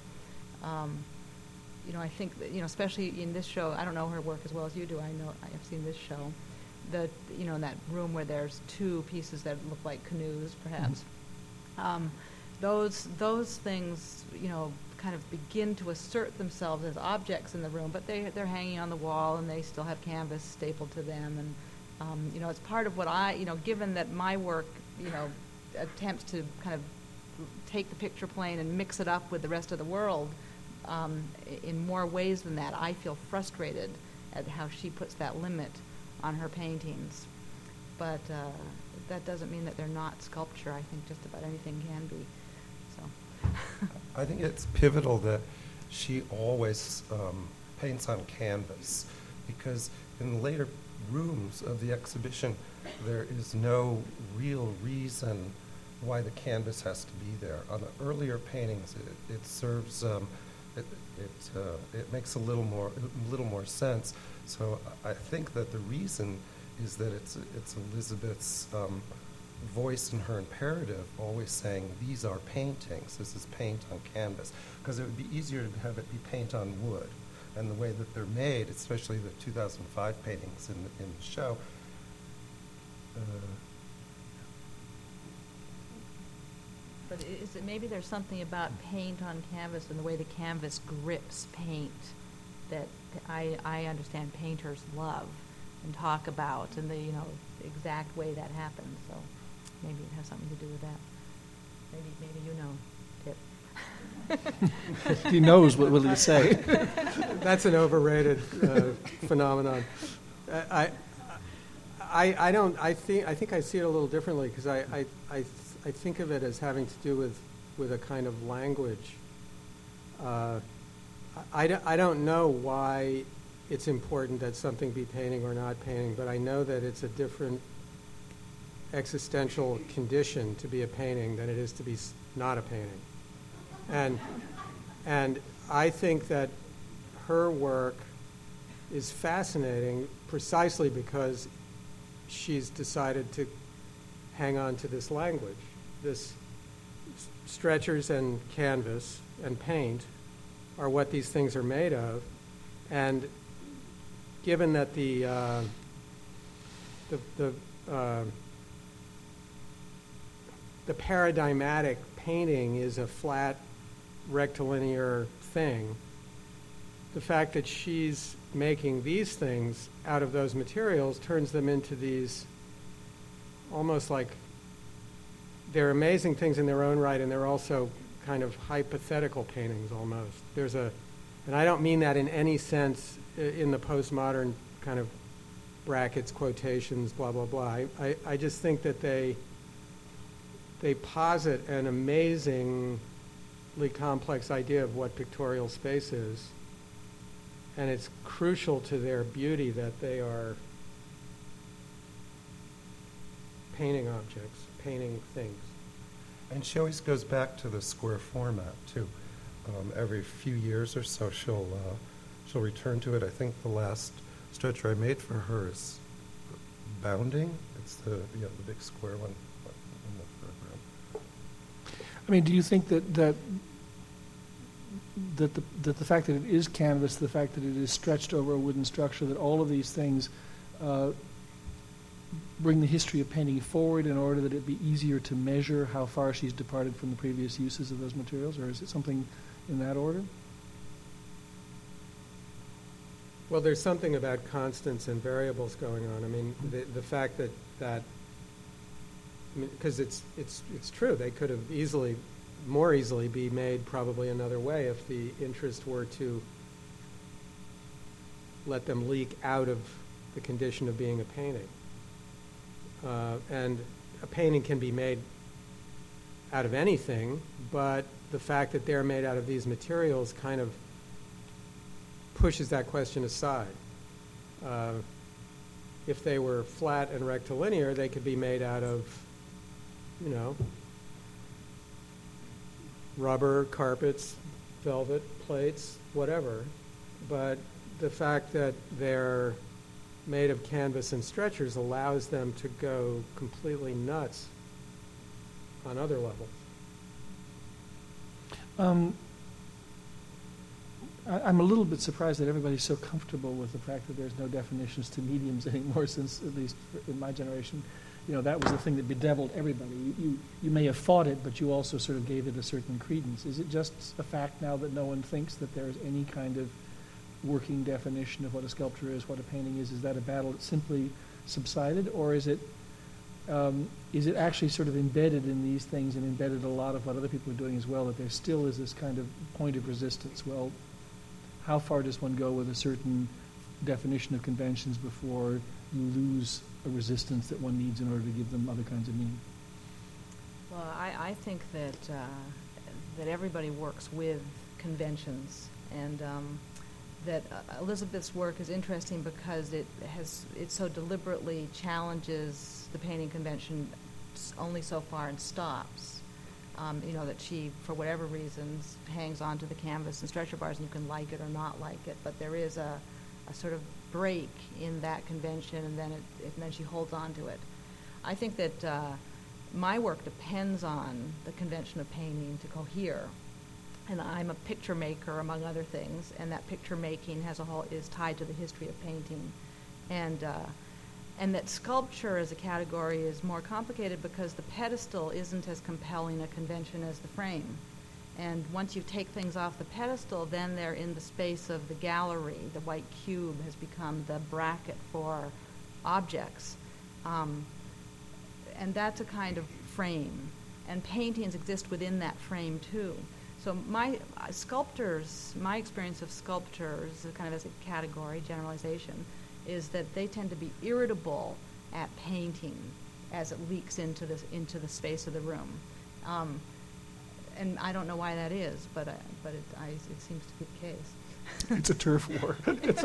I think that, especially in this show, I don't know her work as well as you do. I know I have seen this show. In that room where there's two pieces that look like canoes, perhaps. Mm-hmm. Those things, kind of begin to assert themselves as objects in the room, but they're hanging on the wall and they still have canvas stapled to them. And it's part of what given that my work, attempts to kind of take the picture plane and mix it up with the rest of the world. In more ways than that, I feel frustrated at how she puts that limit on her paintings. But that doesn't mean that they're not sculpture. I think just about anything can be. So. I think it's pivotal that she always paints on canvas, because in the later rooms of the exhibition, there is no real reason why the canvas has to be there. On the earlier paintings, it serves, it makes a little more sense. So I think that the reason is that it's Elizabeth's voice in her imperative, always saying, these are paintings, this is paint on canvas, because it would be easier to have it be paint on wood. And the way that they're made, especially the 2005 paintings in the show, but is it maybe there's something about paint on canvas and the way the canvas grips paint that I understand painters love and talk about, and the exact way that happens. So maybe it has something to do with that. Maybe you know, Tip. He knows what will he say. That's an overrated phenomenon. I think I see it a little differently, because I think of it as having to do with a kind of language. I don't know why it's important that something be painting or not painting, but I know that it's a different existential condition to be a painting than it is to be not a painting. And I think that her work is fascinating precisely because she's decided to hang on to this language. This stretchers and canvas and paint are what these things are made of, and given that the paradigmatic painting is a flat rectilinear thing, the fact that she's making these things out of those materials turns them into these almost like they're amazing things in their own right, and they're also kind of hypothetical paintings almost. And I don't mean that in any sense in the postmodern kind of brackets, quotations, blah, blah, blah. I just think that they posit an amazingly complex idea of what pictorial space is, and it's crucial to their beauty that they are painting objects, painting things. And she always goes back to the square format, too. Every few years or so, she'll return to it. I think the last stretcher I made for her is Bounding. It's the big square one in the third room. I mean, do you think that the fact that it is canvas, the fact that it is stretched over a wooden structure, that all of these things bring the history of painting forward in order that it be easier to measure how far she's departed from the previous uses of those materials, or is it something in that order? Well, there's something about constants and variables going on. I mean, the fact that because it's true, they could have more easily be made probably another way if the interest were to let them leak out of the condition of being a painting. And a painting can be made out of anything, but the fact that they're made out of these materials kind of pushes that question aside. If they were flat and rectilinear, they could be made out of, rubber, carpets, velvet, plates, whatever. But the fact that they're made of canvas and stretchers allows them to go completely nuts on other levels. I'm a little bit surprised that everybody's so comfortable with the fact that there's no definitions to mediums anymore, since, at least in my generation, that was the thing that bedeviled everybody. You may have fought it, but you also sort of gave it a certain credence. Is it just a fact now that no one thinks that there's any kind of working definition of what a sculpture is, what a painting is? Is that a battle that simply subsided, or is it actually sort of embedded in these things and embedded a lot of what other people are doing as well, that there still is this kind of point of resistance? Well, how far does one go with a certain definition of conventions before you lose a resistance that one needs in order to give them other kinds of meaning? Well, I think that that everybody works with conventions, and that Elizabeth's work is interesting because it so deliberately challenges the painting convention only so far and stops. That she, for whatever reasons, hangs onto the canvas and stretcher bars, and you can like it or not like it, but there is a sort of break in that convention, and then she holds on to it. I think that my work depends on the convention of painting to cohere. And I'm a picture maker, among other things, and that picture making is tied to the history of painting. And that sculpture as a category is more complicated because the pedestal isn't as compelling a convention as the frame. And once you take things off the pedestal, then they're in the space of the gallery. The white cube has become the bracket for objects. And that's a kind of frame. And paintings exist within that frame, too. So my experience of sculptors, kind of as a category, generalization, is that they tend to be irritable at painting as it leaks into the space of the room. And I don't know why that is, but it seems to be the case. It's a turf war.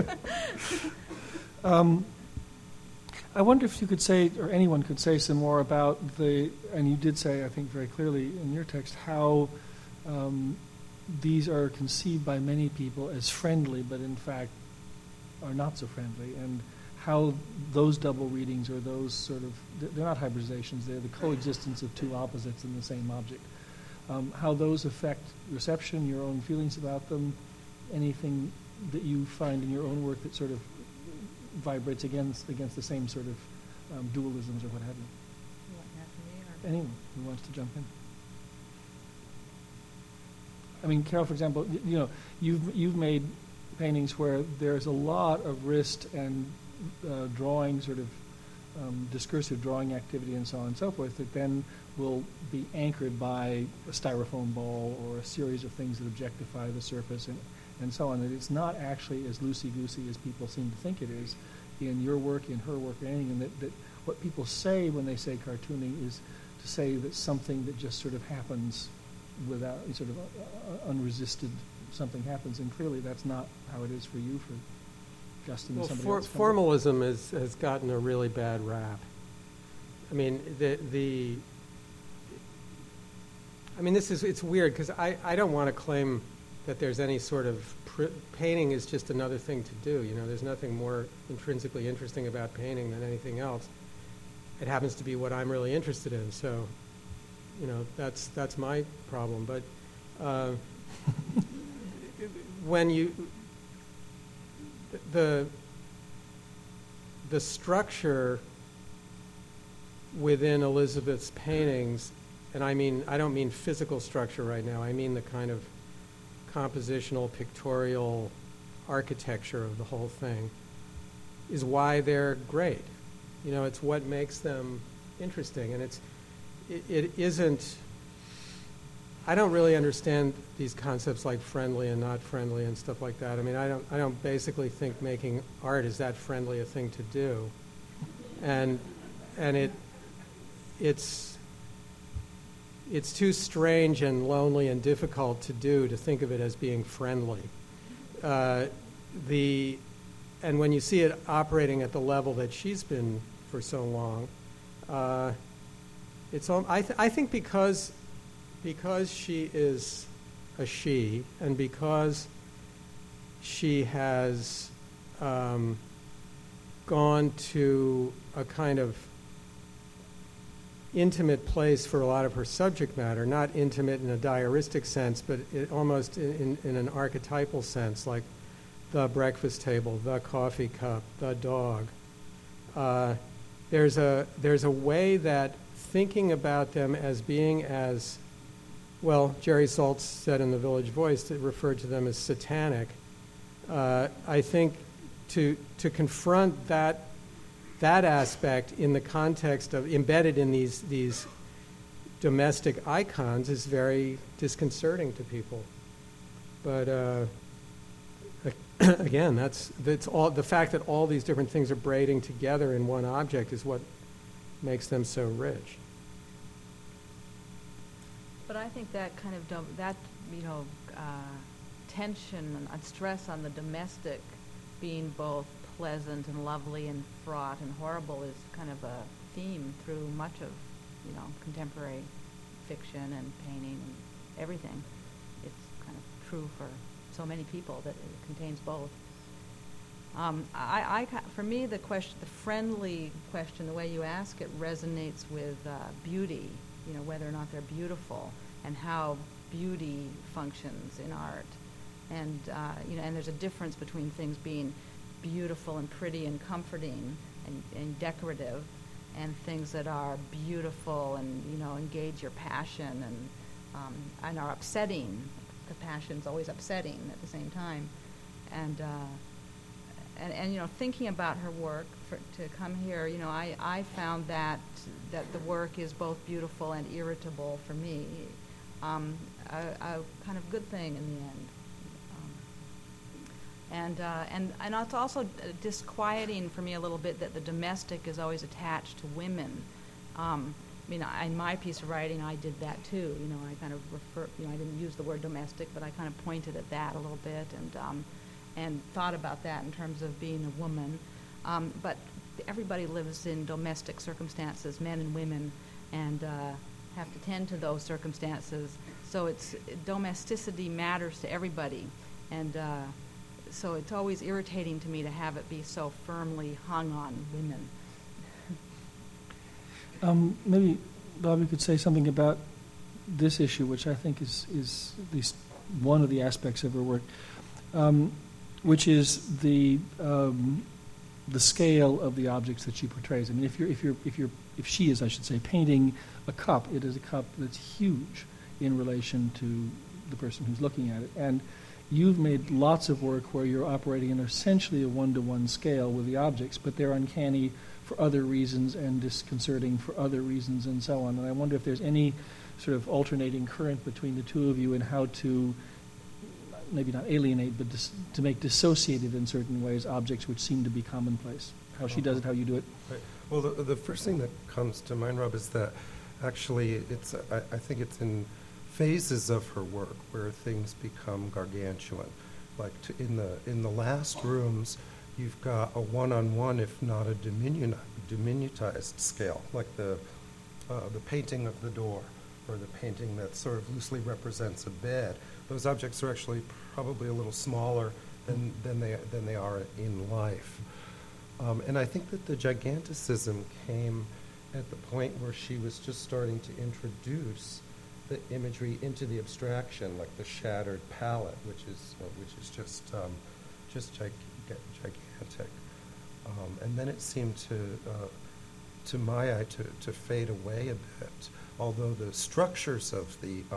I wonder if you could say, or anyone could say some more about and you did say, I think very clearly in your text, how these are conceived by many people as friendly, but in fact are not so friendly, and how those double readings, or those sort of, they're not hybridizations, they're the coexistence of two opposites in the same object, how those affect reception, your own feelings about them, anything that you find in your own work that sort of vibrates against the same sort of dualisms or what have you. You want that for me, or? Anyone who wants to jump in. I mean, Carol, for example, you've made paintings where there's a lot of wrist and drawing, sort of discursive drawing activity and so on and so forth, that then will be anchored by a styrofoam ball or a series of things that objectify the surface and so on. That it's not actually as loosey-goosey as people seem to think it is in your work, in her work, or anything, and that what people say when they say cartooning is to say that something that just sort of happens without sort of unresisted, something happens, and clearly that's not how it is for you, for Justin, and somebody else. Formalism has gotten a really bad rap. I mean, it's weird because I don't want to claim that there's any sort of painting is just another thing to do. There's nothing more intrinsically interesting about painting than anything else. It happens to be what I'm really interested in, so that's my problem. But when the structure within Elizabeth's paintings, and I don't mean physical structure right now, I mean the kind of compositional, pictorial architecture of the whole thing, is why they're great. It's what makes them interesting, and it isn't. I don't really understand these concepts like friendly and not friendly and stuff like that. I mean, I don't basically think making art is that friendly a thing to do, and it's too strange and lonely and difficult to do to think of it as being friendly. And when you see it operating at the level that she's been for so long, I think because she is a she, and because she has gone to a kind of intimate place for a lot of her subject matter, not intimate in a diaristic sense, but almost in an archetypal sense, like the breakfast table, the coffee cup, the dog. There's a way that thinking about them as being as, well, Jerry Saltz said in The Village Voice that referred to them as satanic. I think to confront that aspect in the context of embedded in these domestic icons is very disconcerting to people. But again, that's all. The fact that all these different things are braiding together in one object is what makes them so rich. But I think that kind of tension and stress on the domestic being both pleasant and lovely and fraught and horrible is kind of a theme through much of contemporary fiction and painting and everything. It's kind of true for so many people that it contains both. For me, the friendly question, the way you ask it, resonates with beauty. Whether or not they're beautiful and how beauty functions in art, and and there's a difference between things being beautiful and pretty and comforting and decorative, and things that are beautiful and engage your passion and are upsetting. The passion's always upsetting at the same time, and thinking about her work to come here, I found that the work is both beautiful and irritable for me, a kind of good thing in the end. And it's also disquieting for me a little bit that the domestic is always attached to women. In my piece of writing, I did that too. I kind of I didn't use the word domestic, but I kind of pointed at that a little bit and thought about that in terms of being a woman. But everybody lives in domestic circumstances, men and women, and have to tend to those circumstances. So domesticity matters to everybody. And so it's always irritating to me to have it be so firmly hung on women. Maybe, Bob, you could say something about this issue, which I think is at least one of the aspects of her work, which is the scale of the objects that she portrays. I mean, if she is, I should say, painting a cup, it is a cup that's huge in relation to the person who's looking at it. And you've made lots of work where you're operating in essentially a one-to-one scale with the objects, but they're uncanny for other reasons and disconcerting for other reasons and so on. And I wonder if there's any sort of alternating current between the two of you in how to, maybe not alienate, but to make dissociated in certain ways objects which seem to be commonplace. How she does it, how you do it. Right. Well, the first thing that comes to mind, Rob, is that actually I think it's in phases of her work where things become gargantuan. Like in the last rooms, you've got a one-on-one, if not a diminutized scale, like the painting of the door, or the painting that sort of loosely represents a bed. Those objects are actually probably a little smaller than they are in life. And I think that the giganticism came at the point where she was just starting to introduce the imagery into the abstraction, like the shattered palette, which is just gigantic. And then it seemed to my eye to fade away a bit. Although the structures of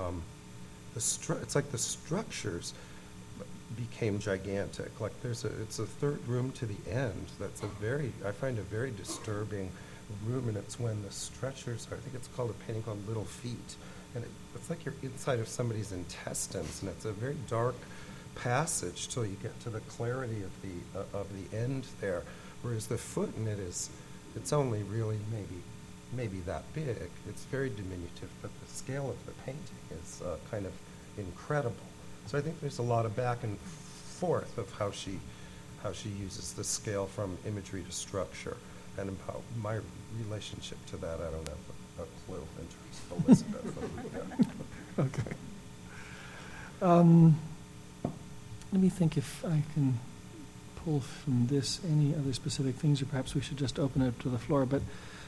it's like the structures became gigantic. Like it's a third room to the end. I find a very disturbing room, and it's when the structures I think it's called a painting called Little Feet, and it's like you're inside of somebody's intestines, and it's a very dark passage till you get to the clarity of the end there. Whereas the foot in it's only really maybe that big. It's very diminutive, but the scale of the painting is kind of incredible. So I think there's a lot of back and forth of how she uses the scale from imagery to structure, and about my relationship to that, I don't have a clue in terms of Elizabeth. Okay. Let me think if I can pull from this any other specific things, or perhaps we should just open it up to the floor. But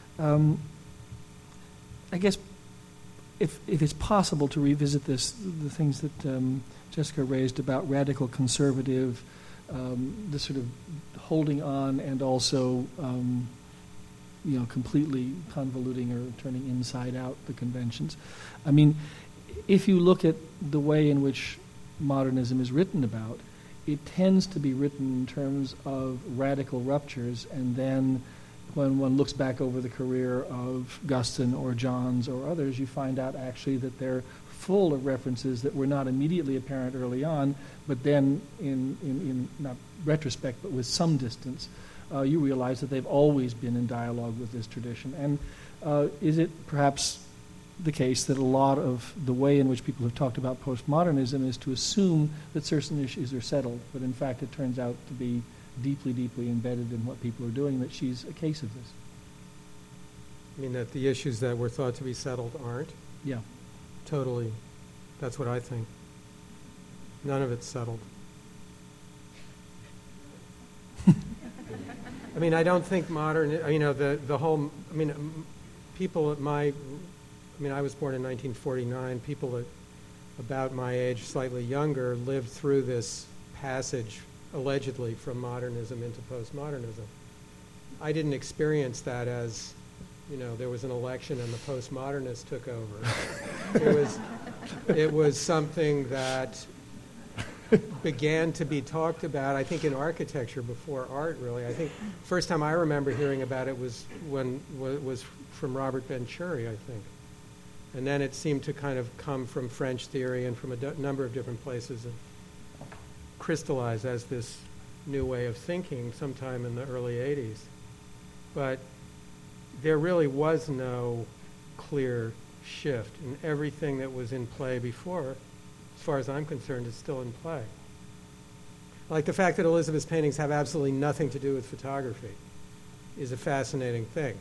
I guess if it's possible to revisit the things that Jessica raised about radical conservative, the sort of holding on and also completely convoluting or turning inside out the conventions. I mean, if you look at the way in which modernism is written about, it tends to be written in terms of radical ruptures, and then when one looks back over the career of Guston or Johns or others, you find out actually that they're full of references that were not immediately apparent early on, but then in not retrospect, but with some distance, you realize that they've always been in dialogue with this tradition. And is it perhaps the case that a lot of the way in which people have talked about postmodernism is to assume that certain issues are settled, but in fact it turns out to be deeply, deeply embedded in what people are doing, that she's a case of this. I mean, that the issues that were thought to be settled aren't? Yeah. Totally. That's what I think. None of it's settled. I mean, I don't think modern, the whole, people at I was born in 1949. People about my age, slightly younger, lived through this passage, allegedly, from modernism into postmodernism. I didn't experience that as, there was an election and the postmodernists took over. It was something that began to be talked about, I think, in architecture before art, really. I think first time I remember hearing about it was was from Robert Venturi, I think. And then it seemed to kind of come from French theory and from a number of different places and crystallize as this new way of thinking sometime in the early 80s. But there really was no clear shift, and everything that was in play before, as far as I'm concerned, is still in play. Like the fact that Elizabeth's paintings have absolutely nothing to do with photography is a fascinating thing.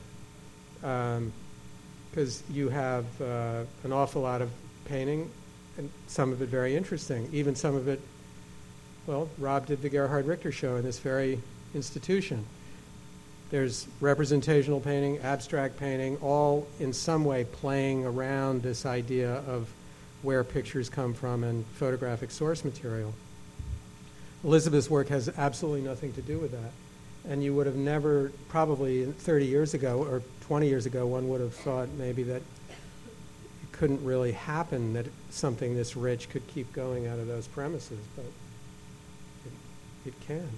Because you have an awful lot of painting, and some of it very interesting. Even some of it, well, Rob did the Gerhard Richter show in this very institution. There's representational painting, abstract painting, all in some way playing around this idea of where pictures come from and photographic source material. Elizabeth's work has absolutely nothing to do with that. And you would have never, probably 30 years ago or 20 years ago, one would have thought maybe that it couldn't really happen, that something this rich could keep going out of those premises, but it can.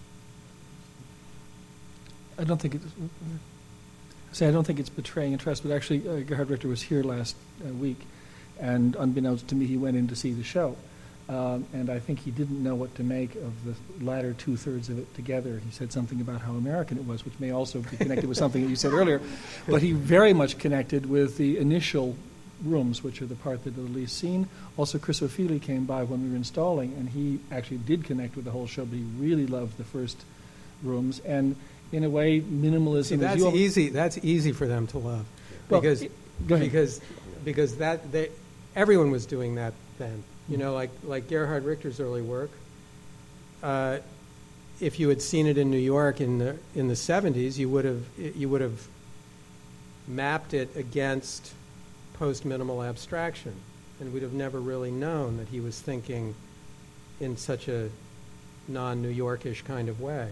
I don't think it's betraying interest, but actually Gerhard Richter was here last week, and unbeknownst to me, he went in to see the show. And I think he didn't know what to make of the latter two-thirds of it together. He said something about how American it was, which may also be connected with something that you said earlier. But he very much connected with the initial rooms, which are the part that Elise seen. Also, Chris O'Feely came by when we were installing, and he actually did connect with the whole show, but he really loved the first rooms. And in a way, minimalism... See, that's easy. That's easy for them to love. Because, well, go ahead. Because everyone was doing that then. Like Gerhard Richter's early work. If you had seen it in New York in the 70s, you would have mapped it against post-minimal abstraction, and we'd have never really known that he was thinking in such a non-New Yorkish kind of way.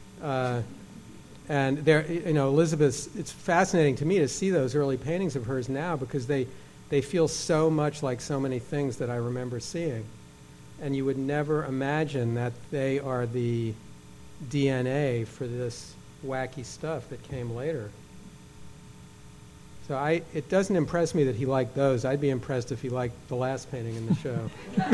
And there, Elizabeth's. It's fascinating to me to see those early paintings of hers now, because they feel so much like so many things that I remember seeing. And you would never imagine that they are the DNA for this wacky stuff that came later. So it doesn't impress me that he liked those. I'd be impressed if he liked the last painting in the show.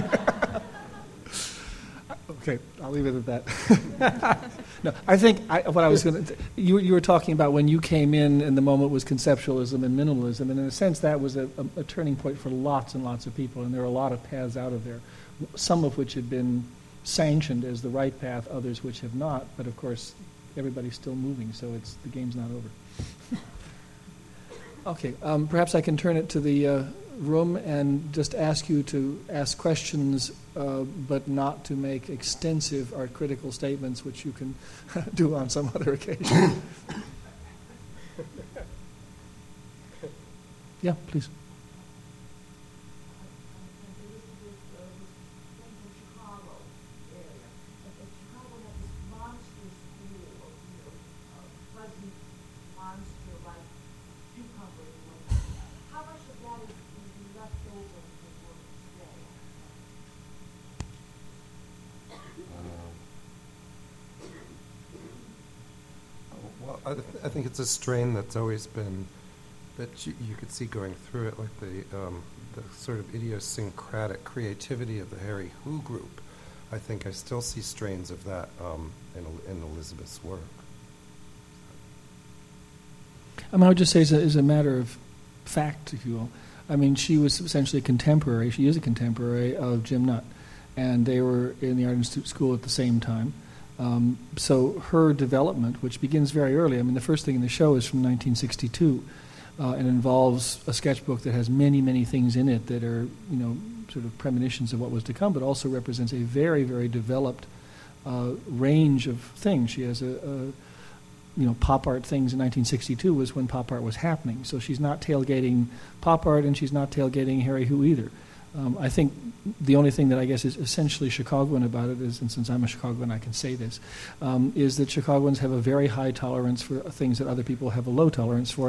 Okay, I'll leave it at that. No, I think what I was going to... You were talking about when you came in and the moment was conceptualism and minimalism, and in a sense that was a turning point for lots and lots of people, and there are a lot of paths out of there, some of which have been sanctioned as the right path, others which have not, but of course everybody's still moving, so the game's not over. Okay, perhaps I can turn it to the room and just ask you to ask questions, but not to make extensive art critical statements, which you can do on some other occasion. Yeah, please. I think it's a strain that's always been, that you could see going through it, like the sort of idiosyncratic creativity of the Harry Hu group. I think I still see strains of that in Elizabeth's work. I would just say as a matter of fact, if you will. I mean, she was essentially a contemporary. She is a contemporary of Jim Nutt, and they were in the Art Institute School at the same time. So her development, which begins very early, I mean, the first thing in the show is from 1962, and involves a sketchbook that has many, many things in it that are, sort of premonitions of what was to come, but also represents a very, very developed range of things. She has pop art things in 1962 was when pop art was happening. So she's not tailgating pop art, and she's not tailgating Harry Hu either. I think the only thing that I guess is essentially Chicagoan about it is, and since I'm a Chicagoan I can say this, is that Chicagoans have a very high tolerance for things that other people have a low tolerance for.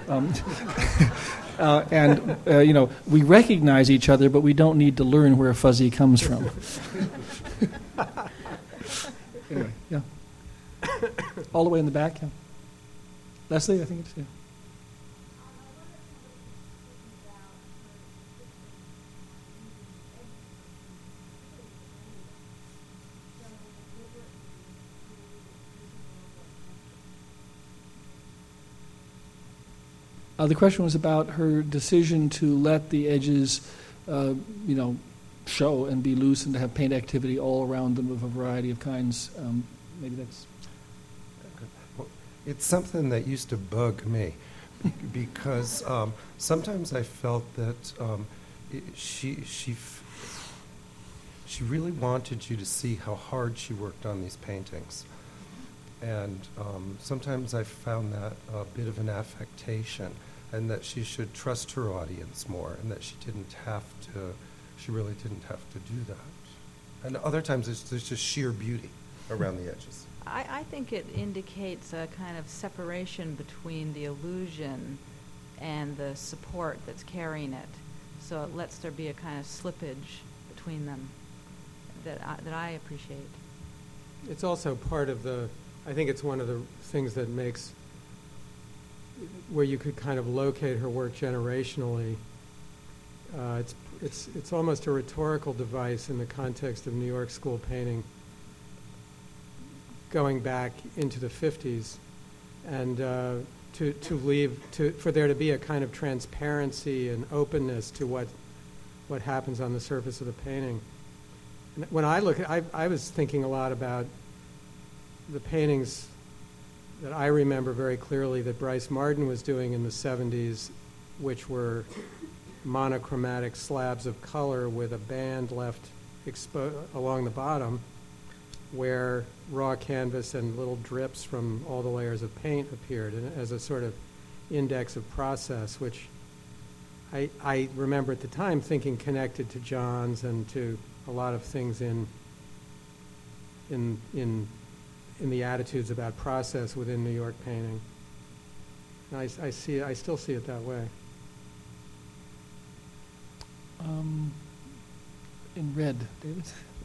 We recognize each other, but we don't need to learn where fuzzy comes from. Anyway, yeah. All the way in the back, yeah. Leslie, I think it's, yeah. The question was about her decision to let the edges, show and be loose and to have paint activity all around them of a variety of kinds. Maybe that's... It's something that used to bug me because sometimes I felt that she really wanted you to see how hard she worked on these paintings. And sometimes I found that a bit of an affectation, and that she should trust her audience more, and that she really didn't have to do that. And other times there's just sheer beauty around the edges. I think it indicates a kind of separation between the illusion and the support that's carrying it. So it lets there be a kind of slippage between them that I appreciate. It's also part of I think it's one of the things that makes, where you could kind of locate her work generationally. It's almost a rhetorical device in the context of New York school painting, going back into the 50s, and for there to be a kind of transparency and openness to what happens on the surface of the painting. And when I look at, I was thinking a lot about the paintings that I remember very clearly that Bryce Marden was doing in the 70s, which were monochromatic slabs of color with a band left along the bottom, where raw canvas and little drips from all the layers of paint appeared, and as a sort of index of process, which I remember at the time thinking connected to John's and to a lot of things in the attitudes about process within New York painting. And I still see it that way. In red, David.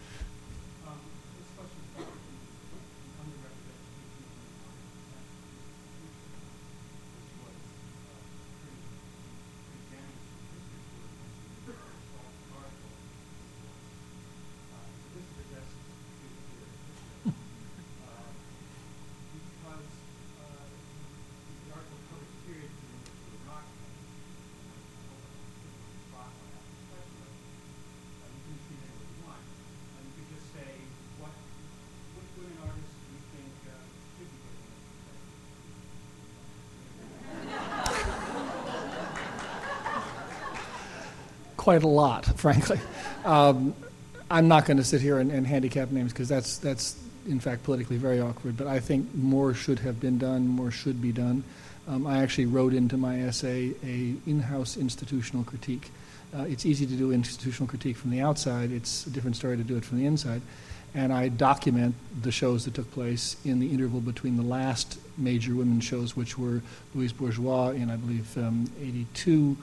Quite a lot, frankly. I'm not going to sit here and handicap names because that's in fact politically very awkward, but I think more should have been done, more should be done. I actually wrote into my essay a in-house institutional critique. It's easy to do institutional critique from the outside. It's a different story to do it from the inside. And I document the shows that took place in the interval between the last major women's shows, which were Louise Bourgeois in, I believe, 82,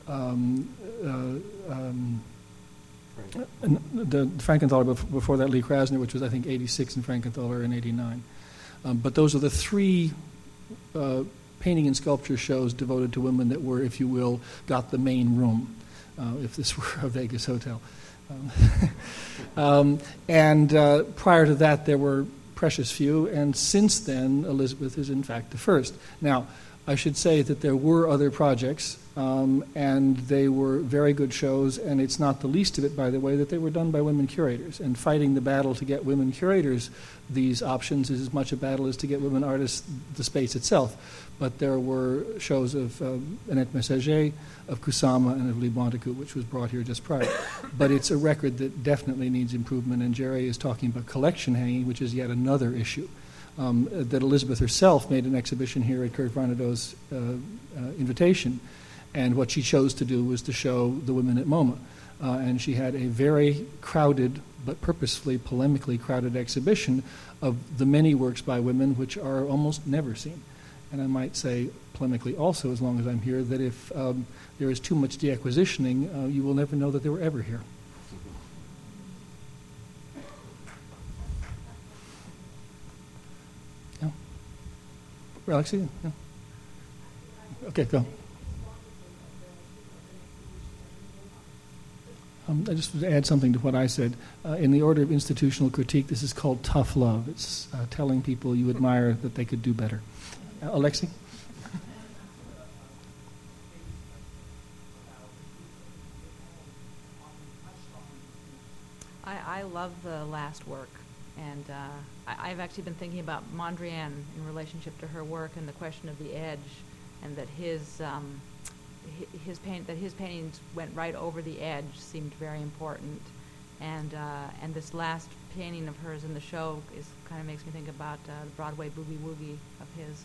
the Frankenthaler before that, Lee Krasner, which was I think 86, and Frankenthaler in 89. But those are the three painting and sculpture shows devoted to women that were, if you will, got the main room, if this were a Vegas hotel. And prior to that, there were precious few, and since then, Elizabeth is in fact the first. Now, I should say that there were other projects, and they were very good shows, and it's not the least of it, by the way, that they were done by women curators. And fighting the battle to get women curators these options is as much a battle as to get women artists the space itself. But there were shows of Annette Messager, of Kusama, and of Lee Bontekoe, which was brought here just prior. But it's a record that definitely needs improvement, and Jerry is talking about collection hanging, which is yet another issue. That Elizabeth herself made an exhibition here at Kurt Varnado's invitation, and what she chose to do was to show the women at MoMA. And she had a very crowded, but purposefully, polemically crowded exhibition of the many works by women which are almost never seen. And I might say, polemically also, as long as I'm here, that if there is too much deacquisitioning, you will never know that they were ever here. Alexi? Yeah. Okay, go. I just want to add something to what I said. In the order of institutional critique, this is called tough love. It's telling people you admire that they could do better. Alexi? I love the last work. And I've actually been thinking about Mondrian in relationship to her work and the question of the edge, and that his paintings went right over the edge seemed very important. And this last painting of hers in the show kind of makes me think about the Broadway Boogie Woogie of his.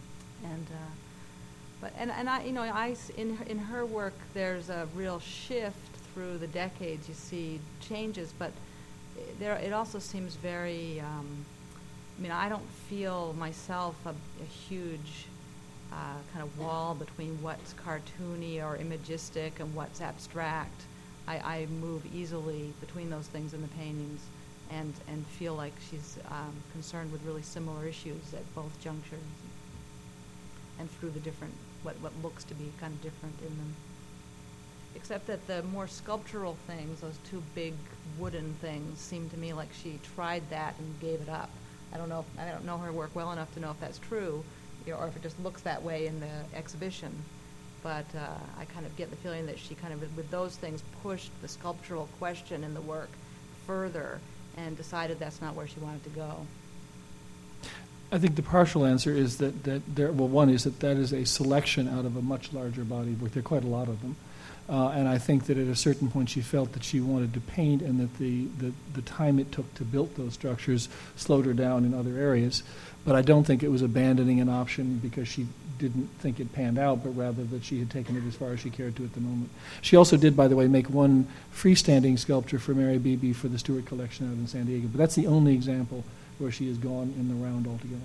In her work there's a real shift through the decades. You see changes, but it also seems very, I don't feel myself a huge kind of wall between what's cartoony or imagistic and what's abstract. I move easily between those things in the paintings and feel like she's concerned with really similar issues at both junctures and through the different, what looks to be kind of different in them. Except that the more sculptural things, those two big wooden things, seem to me like she tried that and gave it up. I don't know her work well enough to know if that's true, or if it just looks that way in the exhibition. But I kind of get the feeling that she kind of, with those things, pushed the sculptural question in the work further and decided that's not where she wanted to go. I think the partial answer is that one is that is a selection out of a much larger body of work. There are quite a lot of them. And I think that at a certain point she felt that she wanted to paint, and that the time it took to build those structures slowed her down in other areas. But I don't think it was abandoning an option because she didn't think it panned out, but rather that she had taken it as far as she cared to at the moment. She also did, by the way, make one freestanding sculpture for Mary Beebe for the Stewart Collection out in San Diego. But that's the only example where she has gone in the round altogether.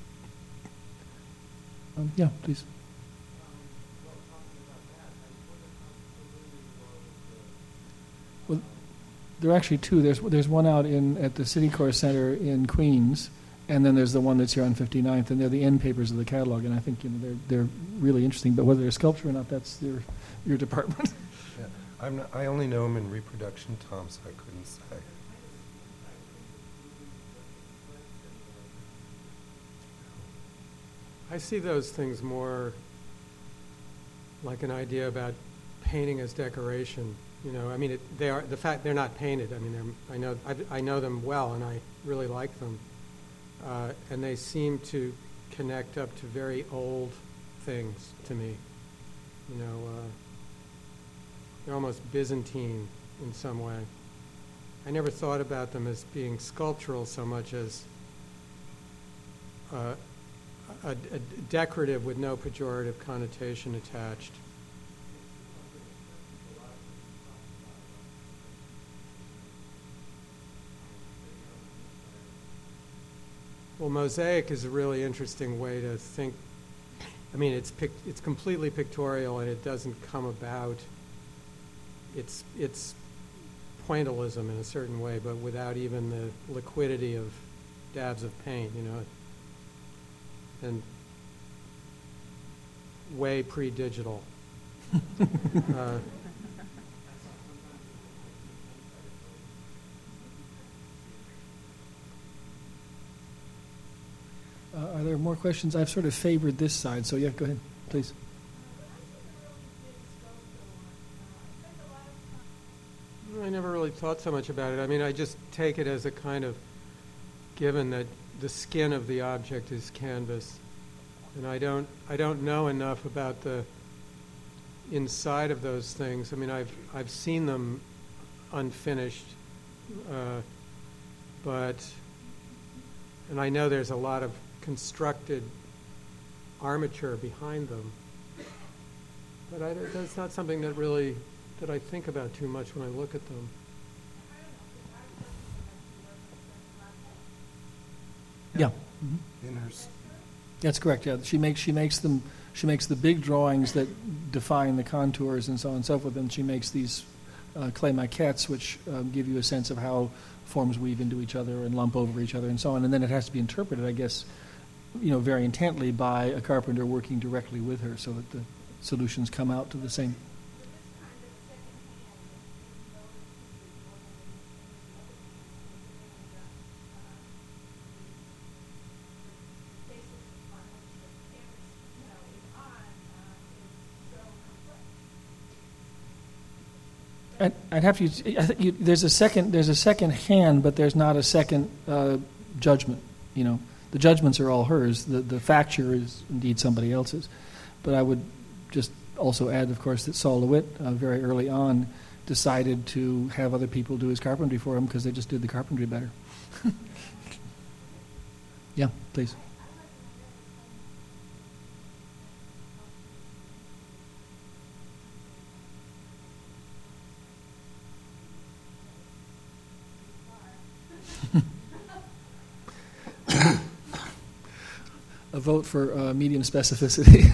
Yeah, please. Well, there are actually two. There's one out at the Citicorps Center in Queens, and then there's the one that's here on 59th, and they're the end papers of the catalog. And I think they're really interesting. But whether they're sculpture or not, that's your department. Yeah, I only know them in reproduction, Tom, so I couldn't say. I see those things more like an idea about painting as decoration. The fact they're not painted. I know them well, and I really like them, and they seem to connect up to very old things to me. They're almost Byzantine in some way. I never thought about them as being sculptural so much as a decorative with no pejorative connotation attached. Well, mosaic is a really interesting way to think. It's completely pictorial, and it doesn't come about. It's pointillism in a certain way, but without even the liquidity of dabs of paint, and way pre-digital. Are there more questions? I've sort of favored this side, so yeah, go ahead, please. I never really thought so much about it. I mean, I just take it as a kind of given that the skin of the object is canvas, and I don't know enough about the inside of those things. I mean, I've seen them unfinished, and I know there's a lot of constructed armature behind them, but that's not something that I think about too much when I look at them. Yeah. That's correct. Yeah, she makes the big drawings that define the contours and so on and so forth, and she makes these clay maquettes, which give you a sense of how forms weave into each other and lump over each other and so on. And then it has to be interpreted, I guess, very intently by a carpenter working directly with her, so that the solutions come out to the same. I'd have to. I think there's a second hand, but there's not a second judgment. The judgments are all hers. The facture is indeed somebody else's. But I would just also add, of course, that Sol LeWitt very early on decided to have other people do his carpentry for him because they just did the carpentry better. Yeah, please. A vote for medium specificity.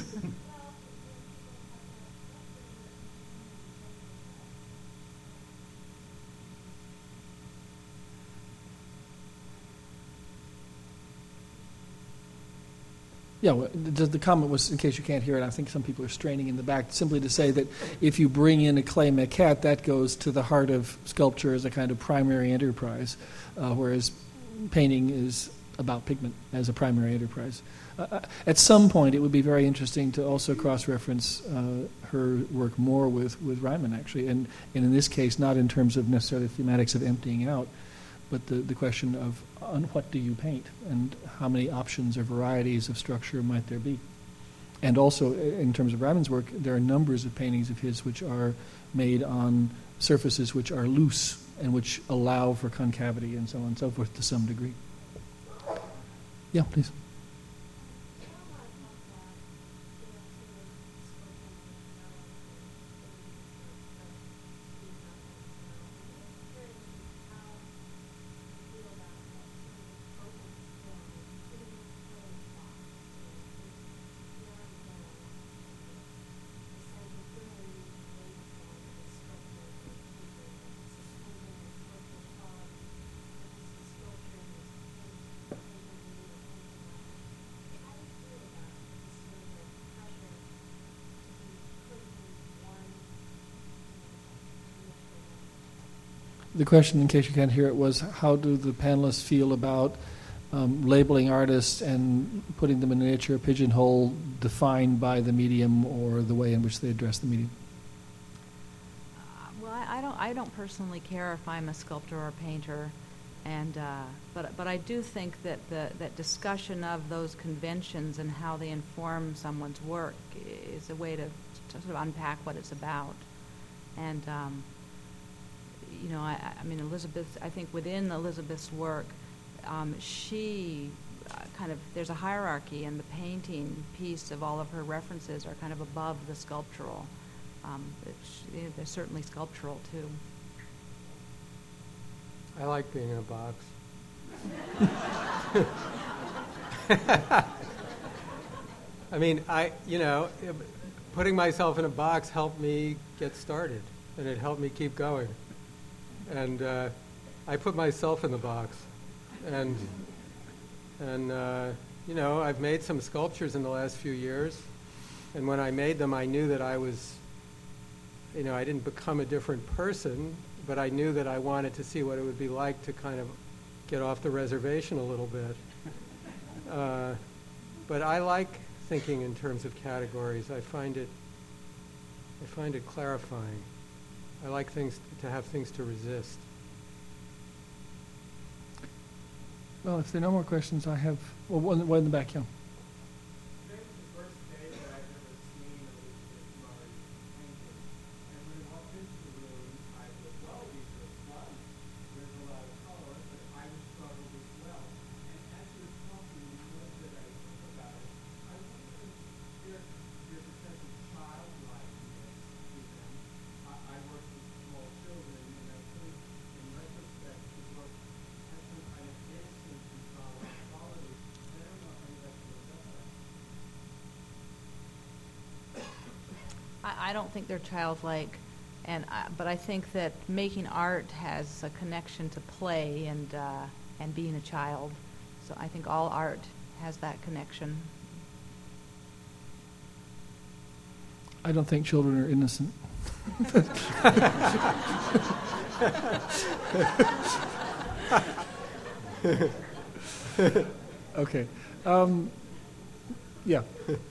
Yeah, well, the comment was, in case you can't hear it, I think some people are straining in the back, simply to say that if you bring in a clay maquette, that goes to the heart of sculpture as a kind of primary enterprise, whereas painting is about pigment as a primary enterprise. At some point, it would be very interesting to also cross-reference her work more with Ryman, actually, and in this case, not in terms of necessarily thematics of emptying out, but the question of on what do you paint and how many options or varieties of structure might there be. And also, in terms of Ryman's work, there are numbers of paintings of his which are made on surfaces which are loose and which allow for concavity and so on and so forth to some degree. Yeah, please. The question, in case you can't hear it, was how do the panelists feel about labeling artists and putting them in a niche or a pigeonhole defined by the medium or the way in which they address the medium? Well, I don't personally care if I'm a sculptor or a painter, and but I do think that that discussion of those conventions and how they inform someone's work is a way to sort of unpack what it's about, and. I mean, Elizabeth, I think within Elizabeth's work, she kind of, there's a hierarchy, and the painting piece of all of her references are kind of above the sculptural. They're certainly sculptural, too. I like being in a box. I mean, putting myself in a box helped me get started, and it helped me keep going. And I put myself in the box, and I've made some sculptures in the last few years, and when I made them, I knew that I was, I didn't become a different person, but I knew that I wanted to see what it would be like to kind of get off the reservation a little bit. But I like thinking in terms of categories. I find it clarifying. I like things to have things to resist. Well, if there are no more questions, I have one in the back, yeah. This is the first day that I've ever seen Elizabeth Murray painting. And when I walked into the room, I thought, well, these are fun. There's a lot of color, but I was struggled as well. And as you were talking, the more that I think about it, I wonder if there's a sense of childlikeness to them. I work with small children, and I think, in retrospect, the book has some kind of innocence and childlike qualities. And I don't know how you guys feel about that. I don't think they're childlike, but I think that making art has a connection to play and being a child. So I think all art has that connection. I don't think children are innocent. Okay. Yeah.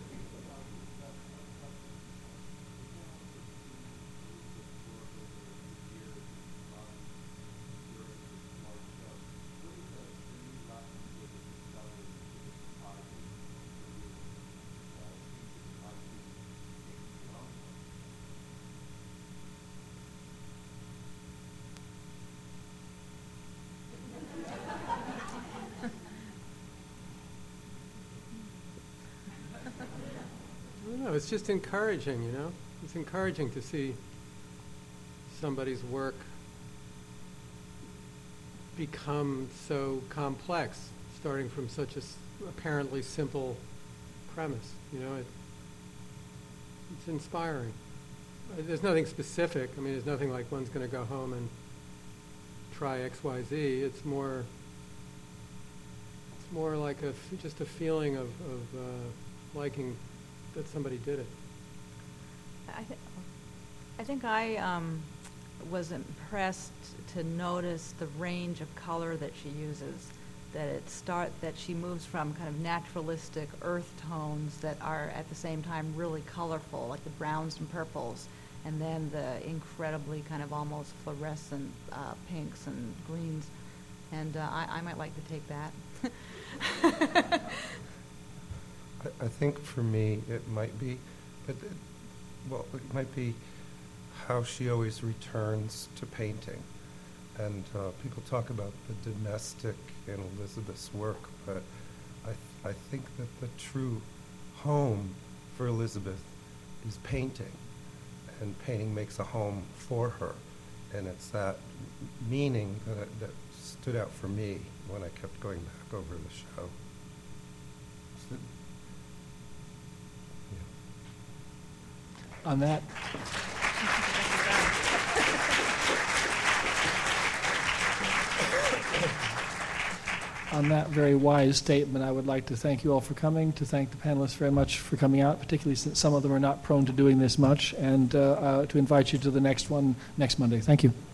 No, it's just encouraging, you know? It's encouraging to see somebody's work become so complex, starting from such a apparently simple premise, you know? It's inspiring. There's nothing specific. I mean, there's nothing like one's going to go home and try X, Y, Z. It's more like just a feeling of liking that somebody did it. I think I was impressed to notice the range of color that she uses. That she moves from kind of naturalistic earth tones that are at the same time really colorful, like the browns and purples, and then the incredibly kind of almost fluorescent pinks and greens. And I might like to take that. I think for me it might be, it might be how she always returns to painting. And people talk about the domestic in Elizabeth's work, but I think that the true home for Elizabeth is painting, and painting makes a home for her. And it's that meaning that stood out for me when I kept going back over the show. So, yeah. On that. On that very wise statement, I would like to thank you all for coming, to thank the panelists very much for coming out, particularly since some of them are not prone to doing this much, and to invite you to the next one next Monday. Thank you.